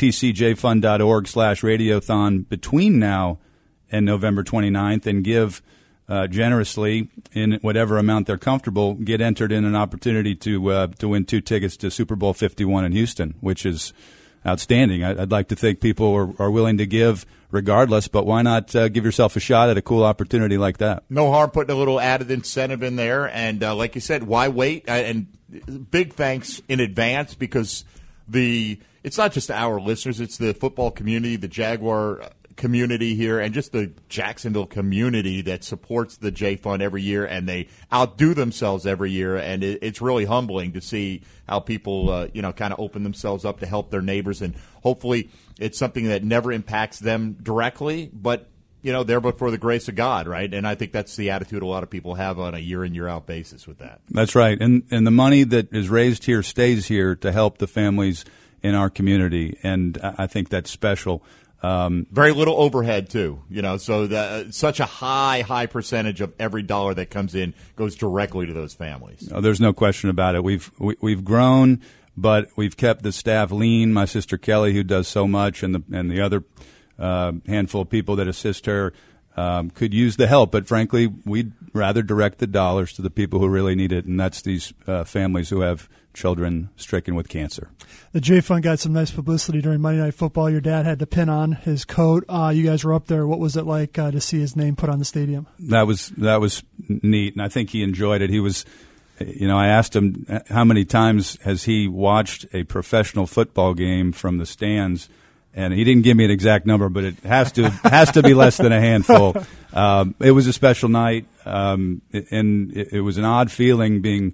tcjfund.org/radiothon between now and November 29th and give generously in whatever amount they're comfortable, get entered in an opportunity to win 2 tickets to Super Bowl 51 in Houston, which is outstanding. I'd like to think people are willing to give regardless, but why not give yourself a shot at a cool opportunity like that? No harm putting a little added incentive in there, and like you said, why wait? And big thanks in advance because it's not just our listeners, it's the football community, the Jaguar community here, and just the Jacksonville community that supports the J-Fund every year, and they outdo themselves every year, and it's really humbling to see how people, kind of open themselves up to help their neighbors, and hopefully it's something that never impacts them directly, but there but for the grace of God, right? And I think that's the attitude a lot of people have on a year in, year out basis with that. That's right. And the money that is raised here stays here to help the families in our community, and I think that's special. Very little overhead too, so such a high percentage of every dollar that comes in goes directly to those families. No, there's no question about it. We've grown, but we've kept the staff lean. My sister Kelly, who does so much, and the other handful of people that assist her could use the help, but frankly, we'd rather direct the dollars to the people who really need it, and that's these families who have children stricken with cancer. The J Fund got some nice publicity during Monday Night Football. Your dad had the pin on his coat. You guys were up there. What was it like to see his name put on the stadium? That was neat, and I think he enjoyed it. He was, I asked him how many times has he watched a professional football game from the stands. And he didn't give me an exact number, but it has to be less than a handful. It was a special night, and it was an odd feeling being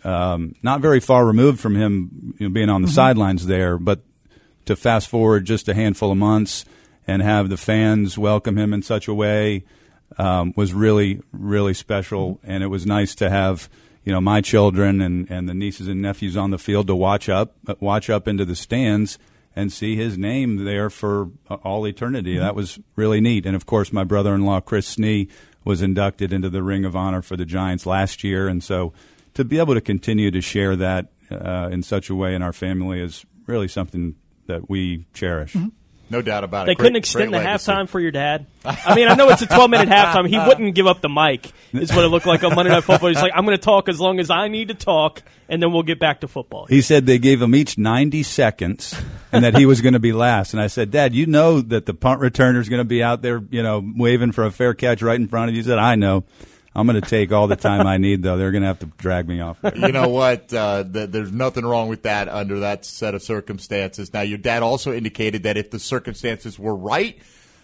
not very far removed from him, being on the sidelines there. But to fast forward just a handful of months and have the fans welcome him in such a way was really, really special. And it was nice to have my children and the nieces and nephews on the field to watch up into the stands and see his name there for all eternity. That was really neat. And, of course, my brother-in-law, Chris Snee, was inducted into the Ring of Honor for the Giants last year. And so to be able to continue to share that in such a way in our family is really something that we cherish. Mm-hmm. No doubt about it. They couldn't extend the halftime for your dad? I mean, I know it's a 12-minute halftime. He wouldn't give up the mic, is what it looked like on Monday Night Football. He's like, I'm going to talk as long as I need to talk, and then we'll get back to football. He said they gave him each 90 seconds and that he was going to be last. And I said, Dad, you know that the punt returner is going to be out there, waving for a fair catch right in front of you. He said, I know. I'm going to take all the time I need, though. They're going to have to drag me off there. You know what? There's nothing wrong with that under that set of circumstances. Now, your dad also indicated that if the circumstances were right,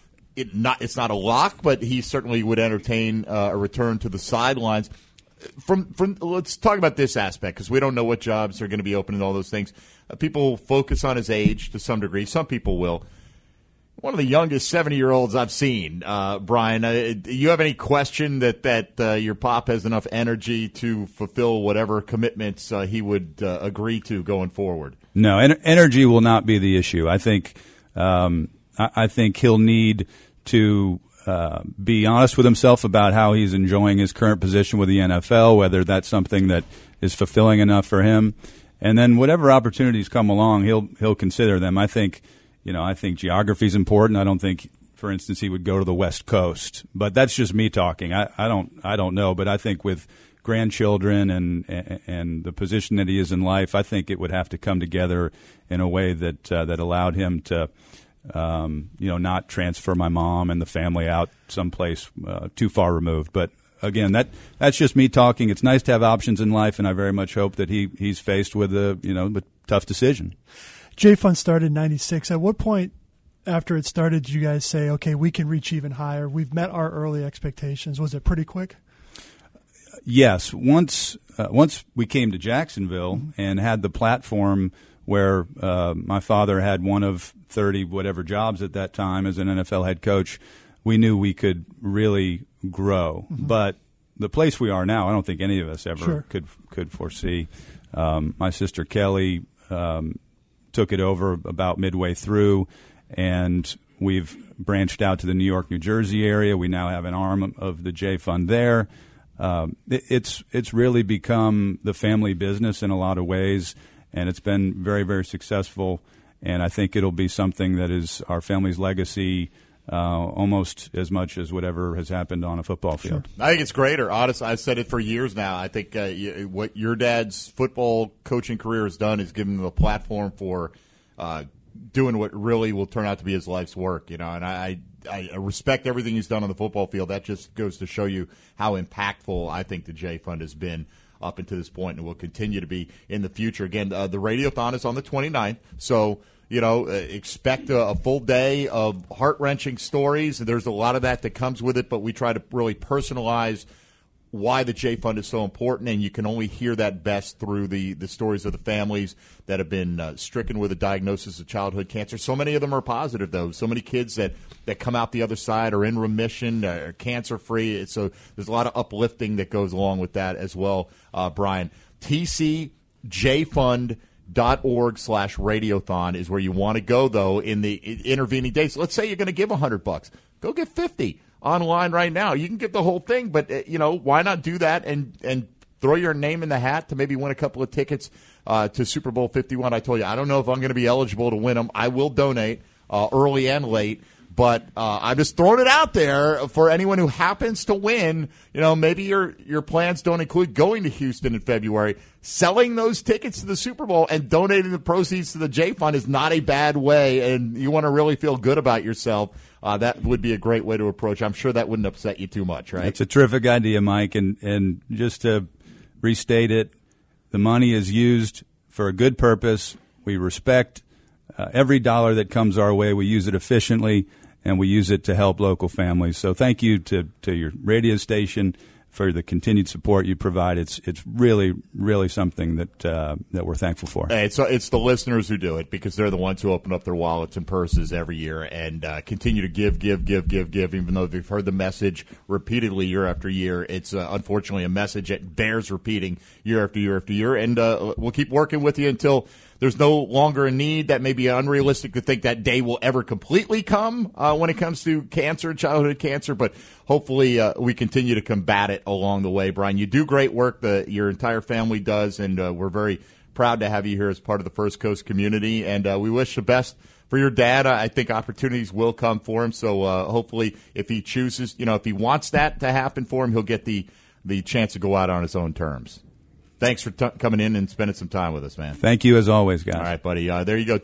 it's not a lock, but he certainly would entertain a return to the sidelines. Let's talk about this aspect, because we don't know what jobs are going to be open and all those things. People focus on his age to some degree. Some people will. One of the youngest 70-year-olds I've seen, Brian. Do you have any question that your pop has enough energy to fulfill whatever commitments he would agree to going forward? No, energy will not be the issue. I think he'll need to be honest with himself about how he's enjoying his current position with the NFL, whether that's something that is fulfilling enough for him, and then whatever opportunities come along, he'll consider them. I think geography is important. I don't think, for instance, he would go to the West Coast, but that's just me talking. I don't know, but I think with grandchildren and the position that he is in life, I think it would have to come together in a way that allowed him to, not transfer my mom and the family out someplace too far removed. But again, that's just me talking. It's nice to have options in life, and I very much hope that he's faced with a tough decision. J-Fund started in 96. At what point after it started did you guys say, okay, we can reach even higher? We've met our early expectations. Was it pretty quick? Yes. Once we came to Jacksonville and had the platform where my father had one of 30 whatever jobs at that time as an NFL head coach, we knew we could really grow. Mm-hmm. But the place we are now, I don't think any of us ever could foresee. My sister Kelly took it over about midway through, and we've branched out to the New York, New Jersey area. We now have an arm of the J Fund there. It's really become the family business in a lot of ways, and it's been very, very successful. And I think it'll be something that is our family's legacy almost as much as whatever has happened on a football field. I think it's greater. Honestly, I've said it for years now. I think what your dad's football coaching career has done is given him the platform for doing what really will turn out to be his life's work. And I respect everything he's done on the football field. That just goes to show you how impactful I think the J Fund has been up until this point and will continue to be in the future. Again, the Radiothon is on the 29th, so expect a full day of heart-wrenching stories. There's a lot of that comes with it, but we try to really personalize why the J Fund is so important, and you can only hear that best through the stories of the families that have been stricken with a diagnosis of childhood cancer. So many of them are positive, though. So many kids that come out the other side are in remission, are cancer-free. So there's a lot of uplifting that goes along with that as well, Brian. TCJFund.org/radiothon is where you want to go, though, in the intervening days. Let's say you're going to give $100. Go get 50 online right now. You can get the whole thing, but why not do that and throw your name in the hat to maybe win a couple of tickets to Super Bowl 51. I told you, I don't know if I'm going to be eligible to win them. I will donate early and late, but I'm just throwing it out there for anyone who happens to win. Maybe your plans don't include going to Houston in February. Selling those tickets to the Super Bowl and donating the proceeds to the J Fund is not a bad way, and you want to really feel good about yourself. That would be a great way to approach. I'm sure that wouldn't upset you too much, right? It's a terrific idea, Mike, and just to restate it, the money is used for a good purpose. We respect every dollar that comes our way. We use it efficiently, and we use it to help local families. So thank you to your radio station for the continued support you provide. It's really, really something that we're thankful for. It's the listeners who do it, because they're the ones who open up their wallets and purses every year and continue to give, even though they've heard the message repeatedly year after year. It's unfortunately a message that bears repeating year after year after year, and we'll keep working with you until there's no longer a need. That may be unrealistic to think that day will ever completely come when it comes to cancer, childhood cancer, but hopefully we continue to combat it along the way. Brian, you do great work. Your entire family does, and we're very proud to have you here as part of the First Coast community, and we wish the best for your dad. I think opportunities will come for him, so hopefully if he chooses, if he wants that to happen for him, he'll get the chance to go out on his own terms. Thanks for coming in and spending some time with us, man. Thank you as always, guys. All right, buddy. There you go.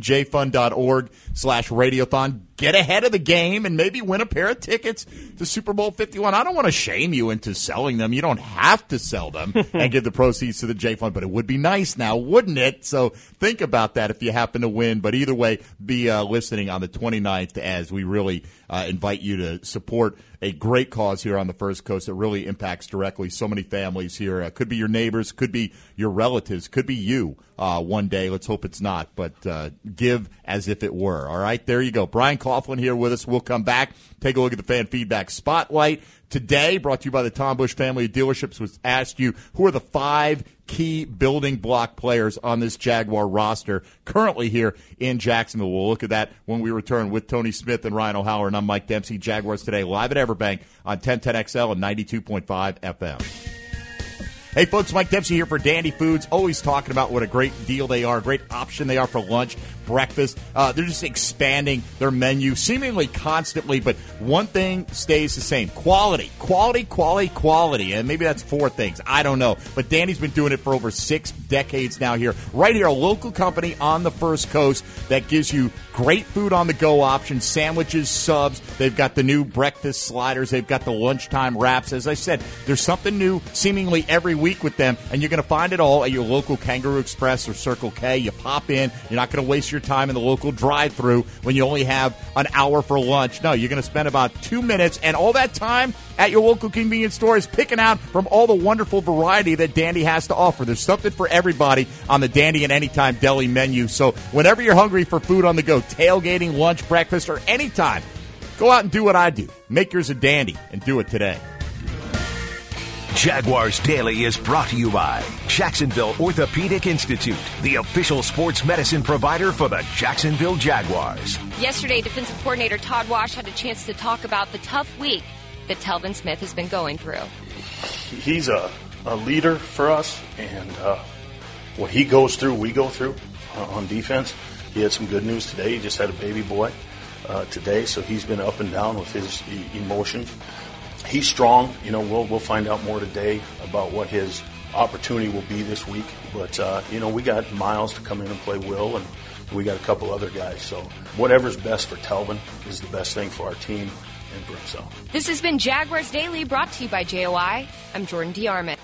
TCJFund.org/radiothon. Get ahead of the game and maybe win a pair of tickets to Super Bowl 51. I don't want to shame you into selling them. You don't have to sell them and give the proceeds to the J Fund, but it would be nice now, wouldn't it? So think about that if you happen to win. But either way, be listening on the 29th as we really invite you to support a great cause here on the First Coast that really impacts directly so many families here. Could be your neighbors, could be your relatives, could be you one day. Let's hope it's not, but give as if it were. All right, there you go. Brian Coughlin here with us. We'll come back, take a look at the Fan Feedback Spotlight. Today, brought to you by the Tom Bush family of dealerships, was asked you who are the 5 key building block players on this Jaguar roster currently here in Jacksonville. We'll look at that when we return with Tony Smith and Ryan O'Halloran, and I'm Mike Dempsey. Jaguars Today, live at Everbank on 1010XL and 92.5 FM. Hey, folks, Mike Dempsey here for Dandy Foods. Always talking about what a great deal they are, a great option they are for lunch, breakfast. They're just expanding their menu seemingly constantly, but one thing stays the same. Quality. And maybe that's 4 things. I don't know. But Dandy's been doing it for over 6 decades now here. Right here, a local company on the First Coast that gives you great food on the go options, sandwiches, subs. They've got the new breakfast sliders. They've got the lunchtime wraps. As I said, there's something new seemingly every week with them, and you're going to find it all at your local Kangaroo Express or Circle K. You pop in. You're not going to waste your time in the local drive-thru when you only have an hour for lunch. No, you're going to spend about 2 minutes, and all that time at your local convenience store is picking out from all the wonderful variety that Dandy has to offer. There's something for everybody on the Dandy and Anytime Deli menu. So whenever you're hungry for food on the go, tailgating, lunch, breakfast, or anytime, go out and do what I do. Make yours a Dandy and do it today. Jaguars Daily is brought to you by Jacksonville Orthopedic Institute, the official sports medicine provider for the Jacksonville Jaguars. Yesterday, defensive coordinator Todd Wash had a chance to talk about the tough week that Telvin Smith has been going through. He's a leader for us, and what he goes through, we go through on defense. He had some good news today. He just had a baby boy today, so he's been up and down with his emotions. He's strong. We'll find out more today about what his opportunity will be this week. But, we got Miles to come in and play Will, and we got a couple other guys. So whatever's best for Telvin is the best thing for our team and for himself. This has been Jaguars Daily, brought to you by JOI. I'm Jordan DeArmond.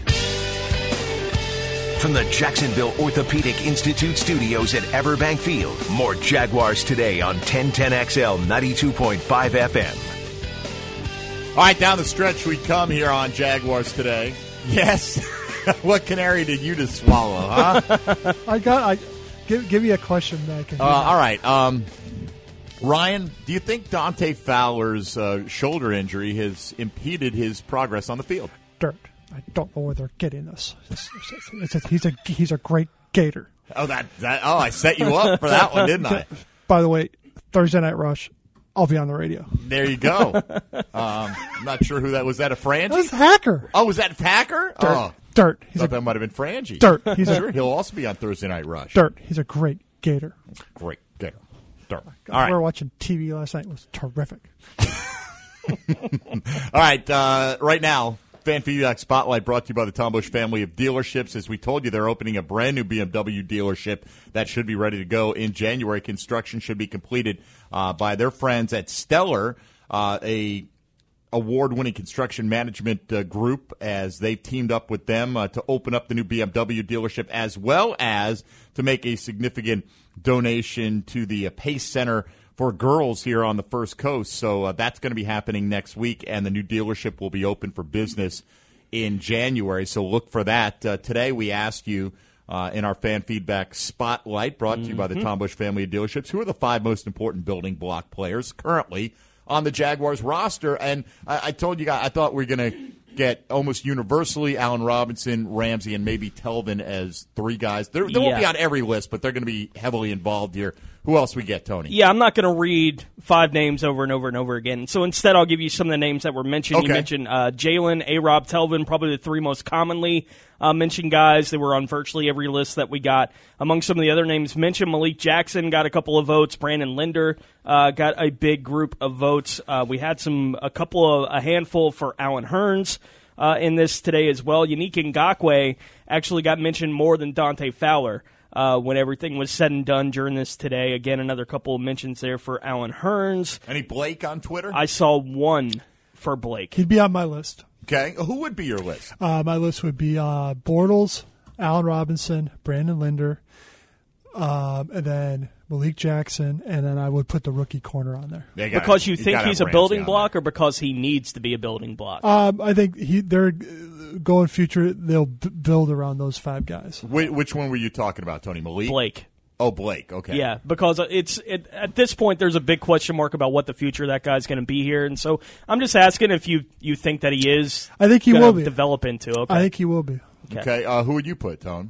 From the Jacksonville Orthopedic Institute studios at Everbank Field, more Jaguars Today on 1010XL 92.5 FM. All right, down the stretch we come here on Jaguars Today. Yes. What canary did you just swallow, huh? Give me a question that I can. All right. Ryan, do you think Dante Fowler's shoulder injury has impeded his progress on the field? Dirt. I don't know where they're getting this. He's a great Gator. Oh, I set you up for that one, didn't I? By the way, Thursday Night Rush, I'll be on the radio. There you go. I'm not sure who that was. That a Frangie? That was Hacker. Oh, was that Hacker? Dirt. Thought that might have been Frangie. Dirt. Sure, he'll also be on Thursday Night Rush. Dirt. He's a great Gator. Great Gator. Dirt. All right. We were watching TV last night. It was terrific. All right. Right now, Fan Feedback Spotlight brought to you by the Tom Bush family of dealerships. As we told you, they're opening a brand new BMW dealership that should be ready to go in January. Construction should be completed by their friends at Stellar, a award-winning construction management group, as they've teamed up with them to open up the new BMW dealership, as well as to make a significant donation to the Pace Center for girls here on the First Coast. So that's going to be happening next week, and the new dealership will be open for business in January. So look for that. Today we asked you in our Fan Feedback Spotlight, brought to you by the Tom Bush family of dealerships, who are the 5 most important building block players currently on the Jaguars roster. And I told you guys, I thought we were going to get almost universally Allen Robinson, Ramsey, and maybe Telvin as 3 guys. They won't be on every list, but they're going to be heavily involved here. Who else we get, Tony? Yeah, I'm not going to read 5 names over and over and over again. So instead, I'll give you some of the names that were mentioned. Okay. You mentioned Jalen, A-Rob, Telvin, probably the 3 most commonly mentioned guys. They were on virtually every list that we got. Among some of the other names mentioned, Malik Jackson got a couple of votes. Brandon Linder got a big group of votes. We had a handful for Allen Hurns in this today as well. Yannick Ngakoue actually got mentioned more than Dante Fowler. When everything was said and done during this today. Again, another couple of mentions there for Allen Hurns. Any Blake on Twitter? I saw 1 for Blake. He'd be on my list. Okay. Who would be your list? My list would be Bortles, Allen Robinson, Brandon Linder, and then Malik Jackson, and then I would put the rookie corner on there. Because you think he's a building block, or because he needs to be a building block? I think they're going future. They'll build around those 5 guys. Which one were you talking about, Tony? Malik? Blake. Oh, Blake. Okay. Yeah, because at this point there's a big question mark about what the future of that guy's going to be here, and so I'm just asking if you think that he is. I think he will be develop into. Okay. I think he will be. Okay. Who would you put, Tone?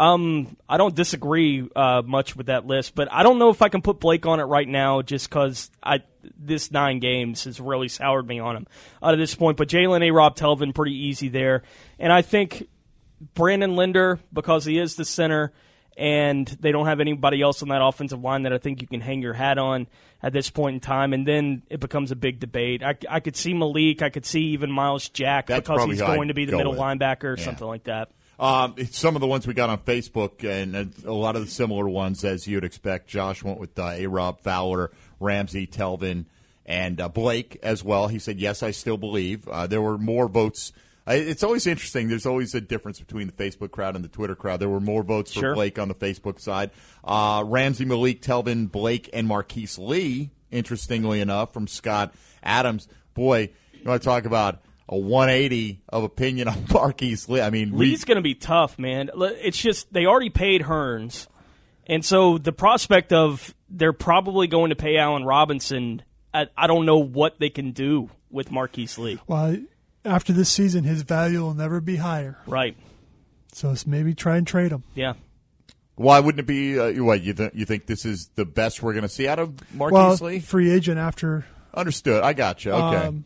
I don't disagree much with that list, but I don't know if I can put Blake on it right now just because this 9 games has really soured me on him at this point. But Jalen, A-Rob, Telvin, pretty easy there. And I think Brandon Linder, because he is the center and they don't have anybody else on that offensive line that I think you can hang your hat on at this point in time, and then it becomes a big debate. I could see Malik. I could see even Miles Jack because he's going to be the middle linebacker or something like that. Some of the ones we got on Facebook, and a lot of the similar ones as you'd expect. Josh went with A-Rob, Fowler, Ramsey, Telvin, and Blake as well. He said, yes, I still believe. There were more votes. It's always interesting. There's always a difference between the Facebook crowd and the Twitter crowd. There were more votes for Blake on the Facebook side. Ramsey, Malik, Telvin, Blake, and Marquise Lee, interestingly enough, from Scott Adams. Boy, you want to talk about a 180 of opinion on Marquise Lee. I mean, Lee's going to be tough, man. It's just they already paid Hurns, and so the prospect of they're probably going to pay Allen Robinson, I don't know what they can do with Marquise Lee. Well, after this season, his value will never be higher. Right. So it's maybe try and trade him. Yeah. Why wouldn't it be? You think this is the best we're going to see out of Marquise Lee? Free agent after. Understood. I got you. Okay.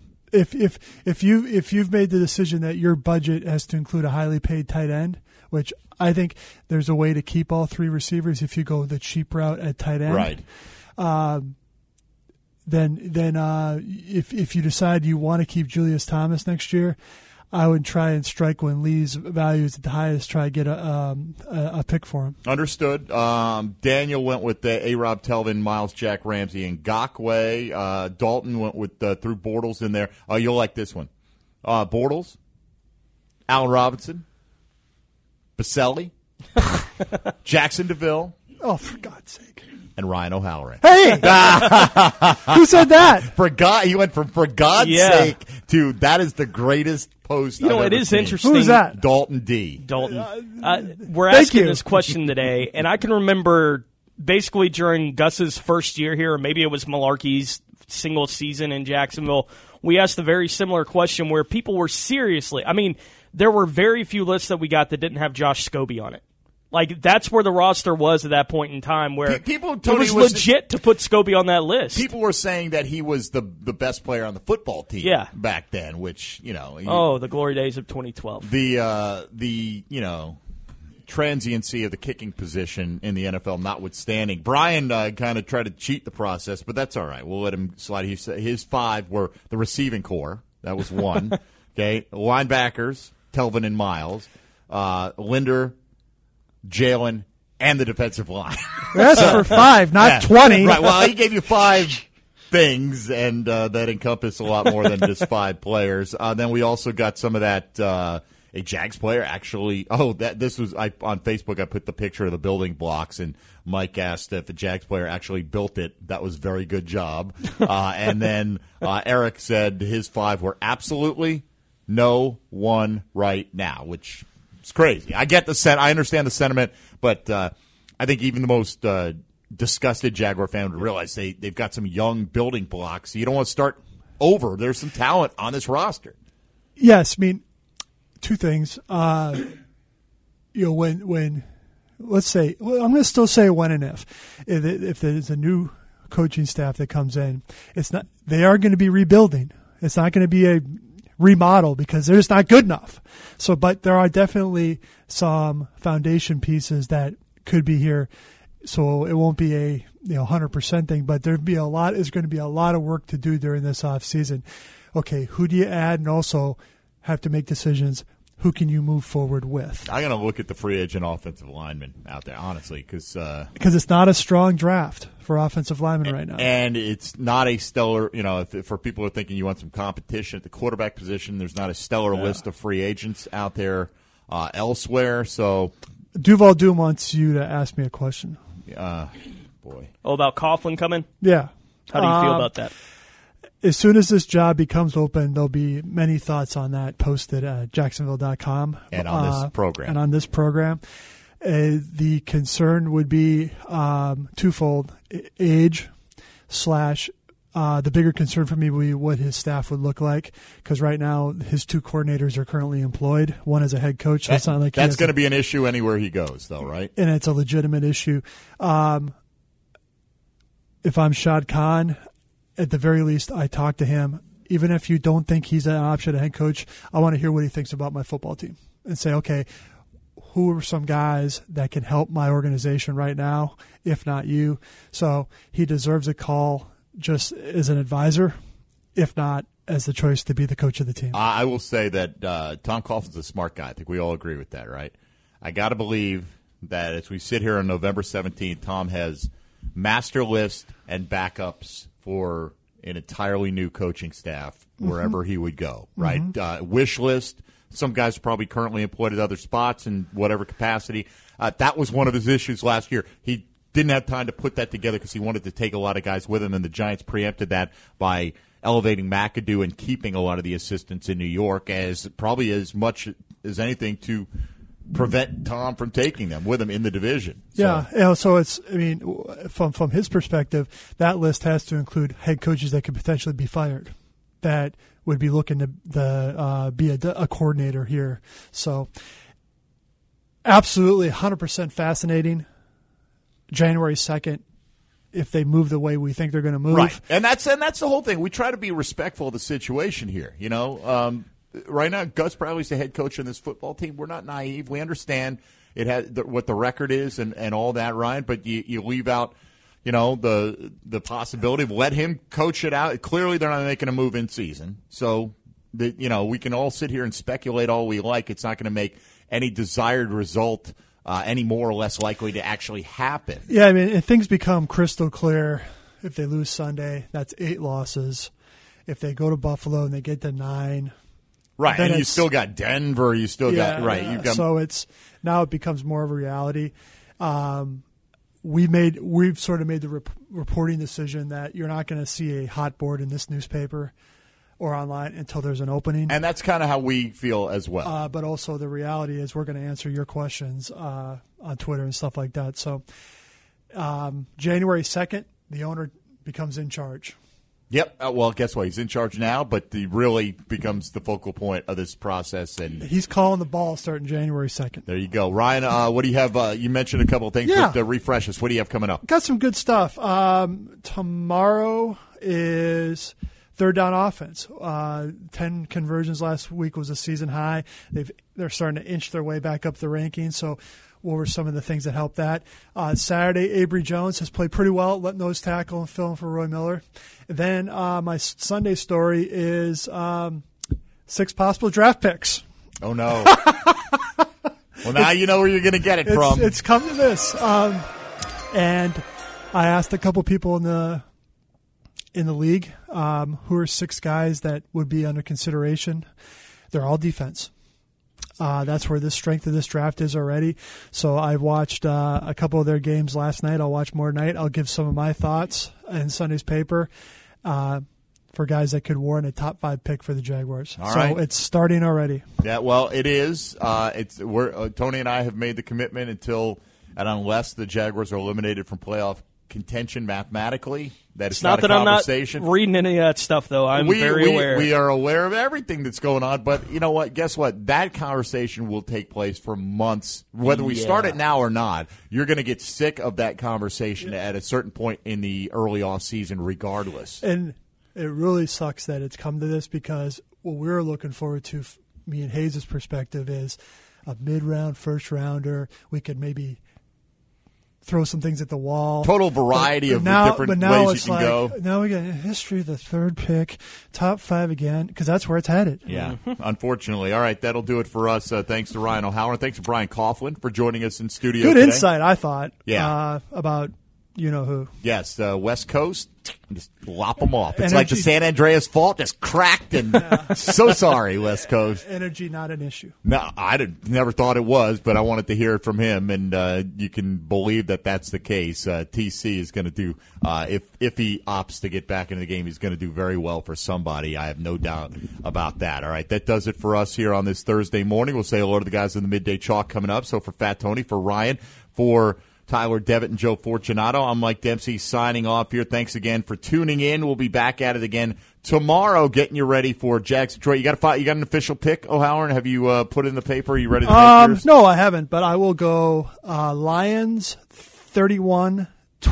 If you've made the decision that your budget has to include a highly paid tight end, which I think there's a way to keep all 3 receivers if you go the cheap route at tight end. Right. Then if you decide you want to keep Julius Thomas next year, I would try and strike when Lee's value is at the highest. Try to get a pick for him. Understood. Daniel went with A-Rob, Telvin, Miles Jack, Ramsey, and Ngakoue. Dalton went with threw Bortles in there. You'll like this one. Bortles, Allen Robinson, Baselli, Jackson DeVille. Oh, for God's sake! and Ryan O'Halloran. Hey! Who said that? He went from for God's sake to that is the greatest post I've ever seen. Interesting. Who's that? Dalton D. Dalton. We're asking this question today, and I can remember basically during Gus's first year here, or maybe it was Malarkey's single season in Jacksonville, we asked a very similar question where people were seriously, I mean, there were very few lists that we got that didn't have Josh Scobie on it. Like, that's where the roster was at that point in time, where it was legit to put Scobie on that list. People were saying that he was the best player on the football team back then, which, you know. The glory days of 2012. The transiency of the kicking position in the NFL notwithstanding. Brian kind of tried to cheat the process, but that's all right. We'll let him slide. His 5 were the receiving core. That was 1. Okay. Linebackers, Telvin and Miles. Linder, Jalen, and the defensive line. That's for 5, not 20. Right. Well, he gave you 5 things, and that encompass a lot more than just 5 players. Then we also got some of that a Jags player actually. On Facebook I put the picture of the building blocks, and Mike asked if the Jags player actually built it. That was very good job. And then Eric said his 5 were absolutely no one right now, which is crazy. I get I understand the sentiment, but I think even the most disgusted Jaguar fan would realize they've got some young building blocks. You don't want to start over. There's some talent on this roster. Yes, I mean, 2 things. When let's say, I'm going to still say when and if there's a new coaching staff that comes in, they are going to be rebuilding. It's not going to be a remodel because they're just not good enough. So, but there are definitely some foundation pieces that could be here. So it won't be a 100% thing, but there's going to be a lot of work to do during this off season. Okay, who do you add, and also have to make decisions. Who can you move forward with? I'm going to look at the free agent offensive linemen out there, honestly, because it's not a strong draft for offensive linemen right now, and it's not a stellar. For people who are thinking you want some competition at the quarterback position, there's not a stellar list of free agents out there elsewhere. So, Duval Doom wants you to ask me a question. Boy, about Coughlin coming? Yeah. How do you feel about that? As soon as this job becomes open, there'll be many thoughts on that posted at Jacksonville.com. And on this program. The concern would be twofold. Age / the bigger concern for me would be what his staff would look like, because right now his 2 coordinators are currently employed. One is a head coach. So it's not like that's going to be an issue anywhere he goes, though, right? And it's a legitimate issue. If I'm Shad Khan, at the very least, I talk to him. Even if you don't think he's an option, a head coach, I want to hear what he thinks about my football team and say, okay, who are some guys that can help my organization right now, if not you? So he deserves a call just as an advisor, if not as the choice to be the coach of the team. I will say that Tom Coughlin's a smart guy. I think we all agree with that, right? I got to believe that as we sit here on November 17th, Tom has master list and backups for an entirely new coaching staff wherever he would go, right? Wish list. Some guys are probably currently employed at other spots in whatever capacity. That was one of his issues last year. He didn't have time to put that together because he wanted to take a lot of guys with him, and the Giants preempted that by elevating McAdoo and keeping a lot of the assistants in New York as probably as much as anything to prevent Tom from taking them with him in the division. So. Yeah, so it's, I mean, from his perspective, that list has to include head coaches that could potentially be fired that would be looking to be a coordinator here. So absolutely 100% fascinating. January 2nd, if they move the way we think they're going to move. Right, and that's the whole thing. We try to be respectful of the situation here, right now, Gus Bradley's the head coach in this football team. We're not naive. We understand it has what the record is and all that, Ryan. But you leave out, the possibility of let him coach it out. Clearly, they're not making a move in season, so we can all sit here and speculate all we like. It's not going to make any desired result any more or less likely to actually happen. Yeah, I mean, if things become crystal clear, if they lose Sunday, that's 8 losses. If they go to Buffalo and they get to 9. Right, and you still got Denver. You still got right. You've got so it becomes more of a reality. we've sort of made the reporting decision that you're not going to see a hot board in this newspaper or online until there's an opening. And that's kind of how we feel as well. But also the reality is we're going to answer your questions on Twitter and stuff like that. So January 2nd, the owner becomes in charge. Yep. Well, guess what? He's in charge now, but he really becomes the focal point of this process. And he's calling the ball starting January 2nd. There you go. Ryan, what do you have? You mentioned a couple of things. Yeah. But refresh us. What do you have coming up? Got some good stuff. Tomorrow is third down offense. 10 conversions last week was a season high. They're starting to inch their way back up the rankings. So what were some of the things that helped that? Saturday, Avery Jones has played pretty well, letting nose tackle and filling for Roy Miller. And then my Sunday story is 6 possible draft picks. Oh, no. Well, now you know where you're going to get it from. It's come to this. And I asked a couple people in the league who are 6 guys that would be under consideration. They're all defense. That's where the strength of this draft is already. So I watched a couple of their games last night. I'll watch more tonight. I'll give some of my thoughts in Sunday's paper for guys that could warrant a top 5 pick for the Jaguars. All right. So it's starting already. Yeah, well, it is. Tony and I have made the commitment unless the Jaguars are eliminated from playoff contention mathematically, that it's not a conversation. I'm not reading any of that stuff, though. I'm very aware. We are aware of everything that's going on, but you know what? Guess what? That conversation will take place for months. Whether we start it now or not, you're going to get sick of that conversation at a certain point in the early off season regardless. And it really sucks that it's come to this, because what we're looking forward to, me and Hayes' perspective, is a mid-round, first-rounder. We could maybe throw some things at the wall. Total variety of different ways you can go. Now we got a history of the 3rd pick, top 5 again, because that's where it's headed. Yeah, unfortunately. All right, that'll do it for us. Thanks to Ryan O'Halloran. Thanks to Brian Coughlin for joining us in studio Good today. insight, I thought, about you-know-who. Yes, West Coast, just lop them off. It's like the San Andreas fault, just cracked, and so sorry, West Coast. Energy, not an issue. No, never thought it was, but I wanted to hear it from him, and you can believe that that's the case. TC is going to do, if he opts to get back into the game, he's going to do very well for somebody. I have no doubt about that. All right, that does it for us here on this Thursday morning. We'll say hello to the guys in the Midday Chalk coming up. So for Fat Tony, for Ryan, for Tyler Devitt and Joe Fortunato, I'm Mike Dempsey signing off here. Thanks again for tuning in. We'll be back at it again tomorrow, getting you ready for Jags Detroit. You got an official pick, O'Halloran? Have you put in the paper? Are you ready to make yours? No, I haven't, but I will go Lions 31-24.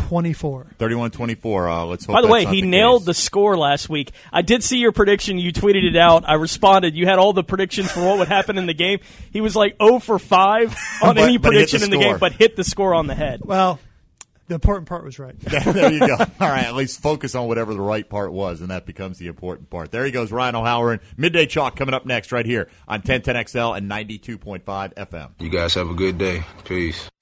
31-24. Let's hope. By the way, that's he not the nailed case. the score last week. I did see your prediction. You tweeted it out. I responded. You had all the predictions for what would happen in the game. He was like 0 for 5 on any prediction in the game, but hit the score on the head. Well, the important part was right. There you go. All right, at least focus on whatever the right part was, and that becomes the important part. There he goes, Ryan O'Halloran. Midday Chalk coming up next right here on 1010XL and 92.5 FM. You guys have a good day. Peace.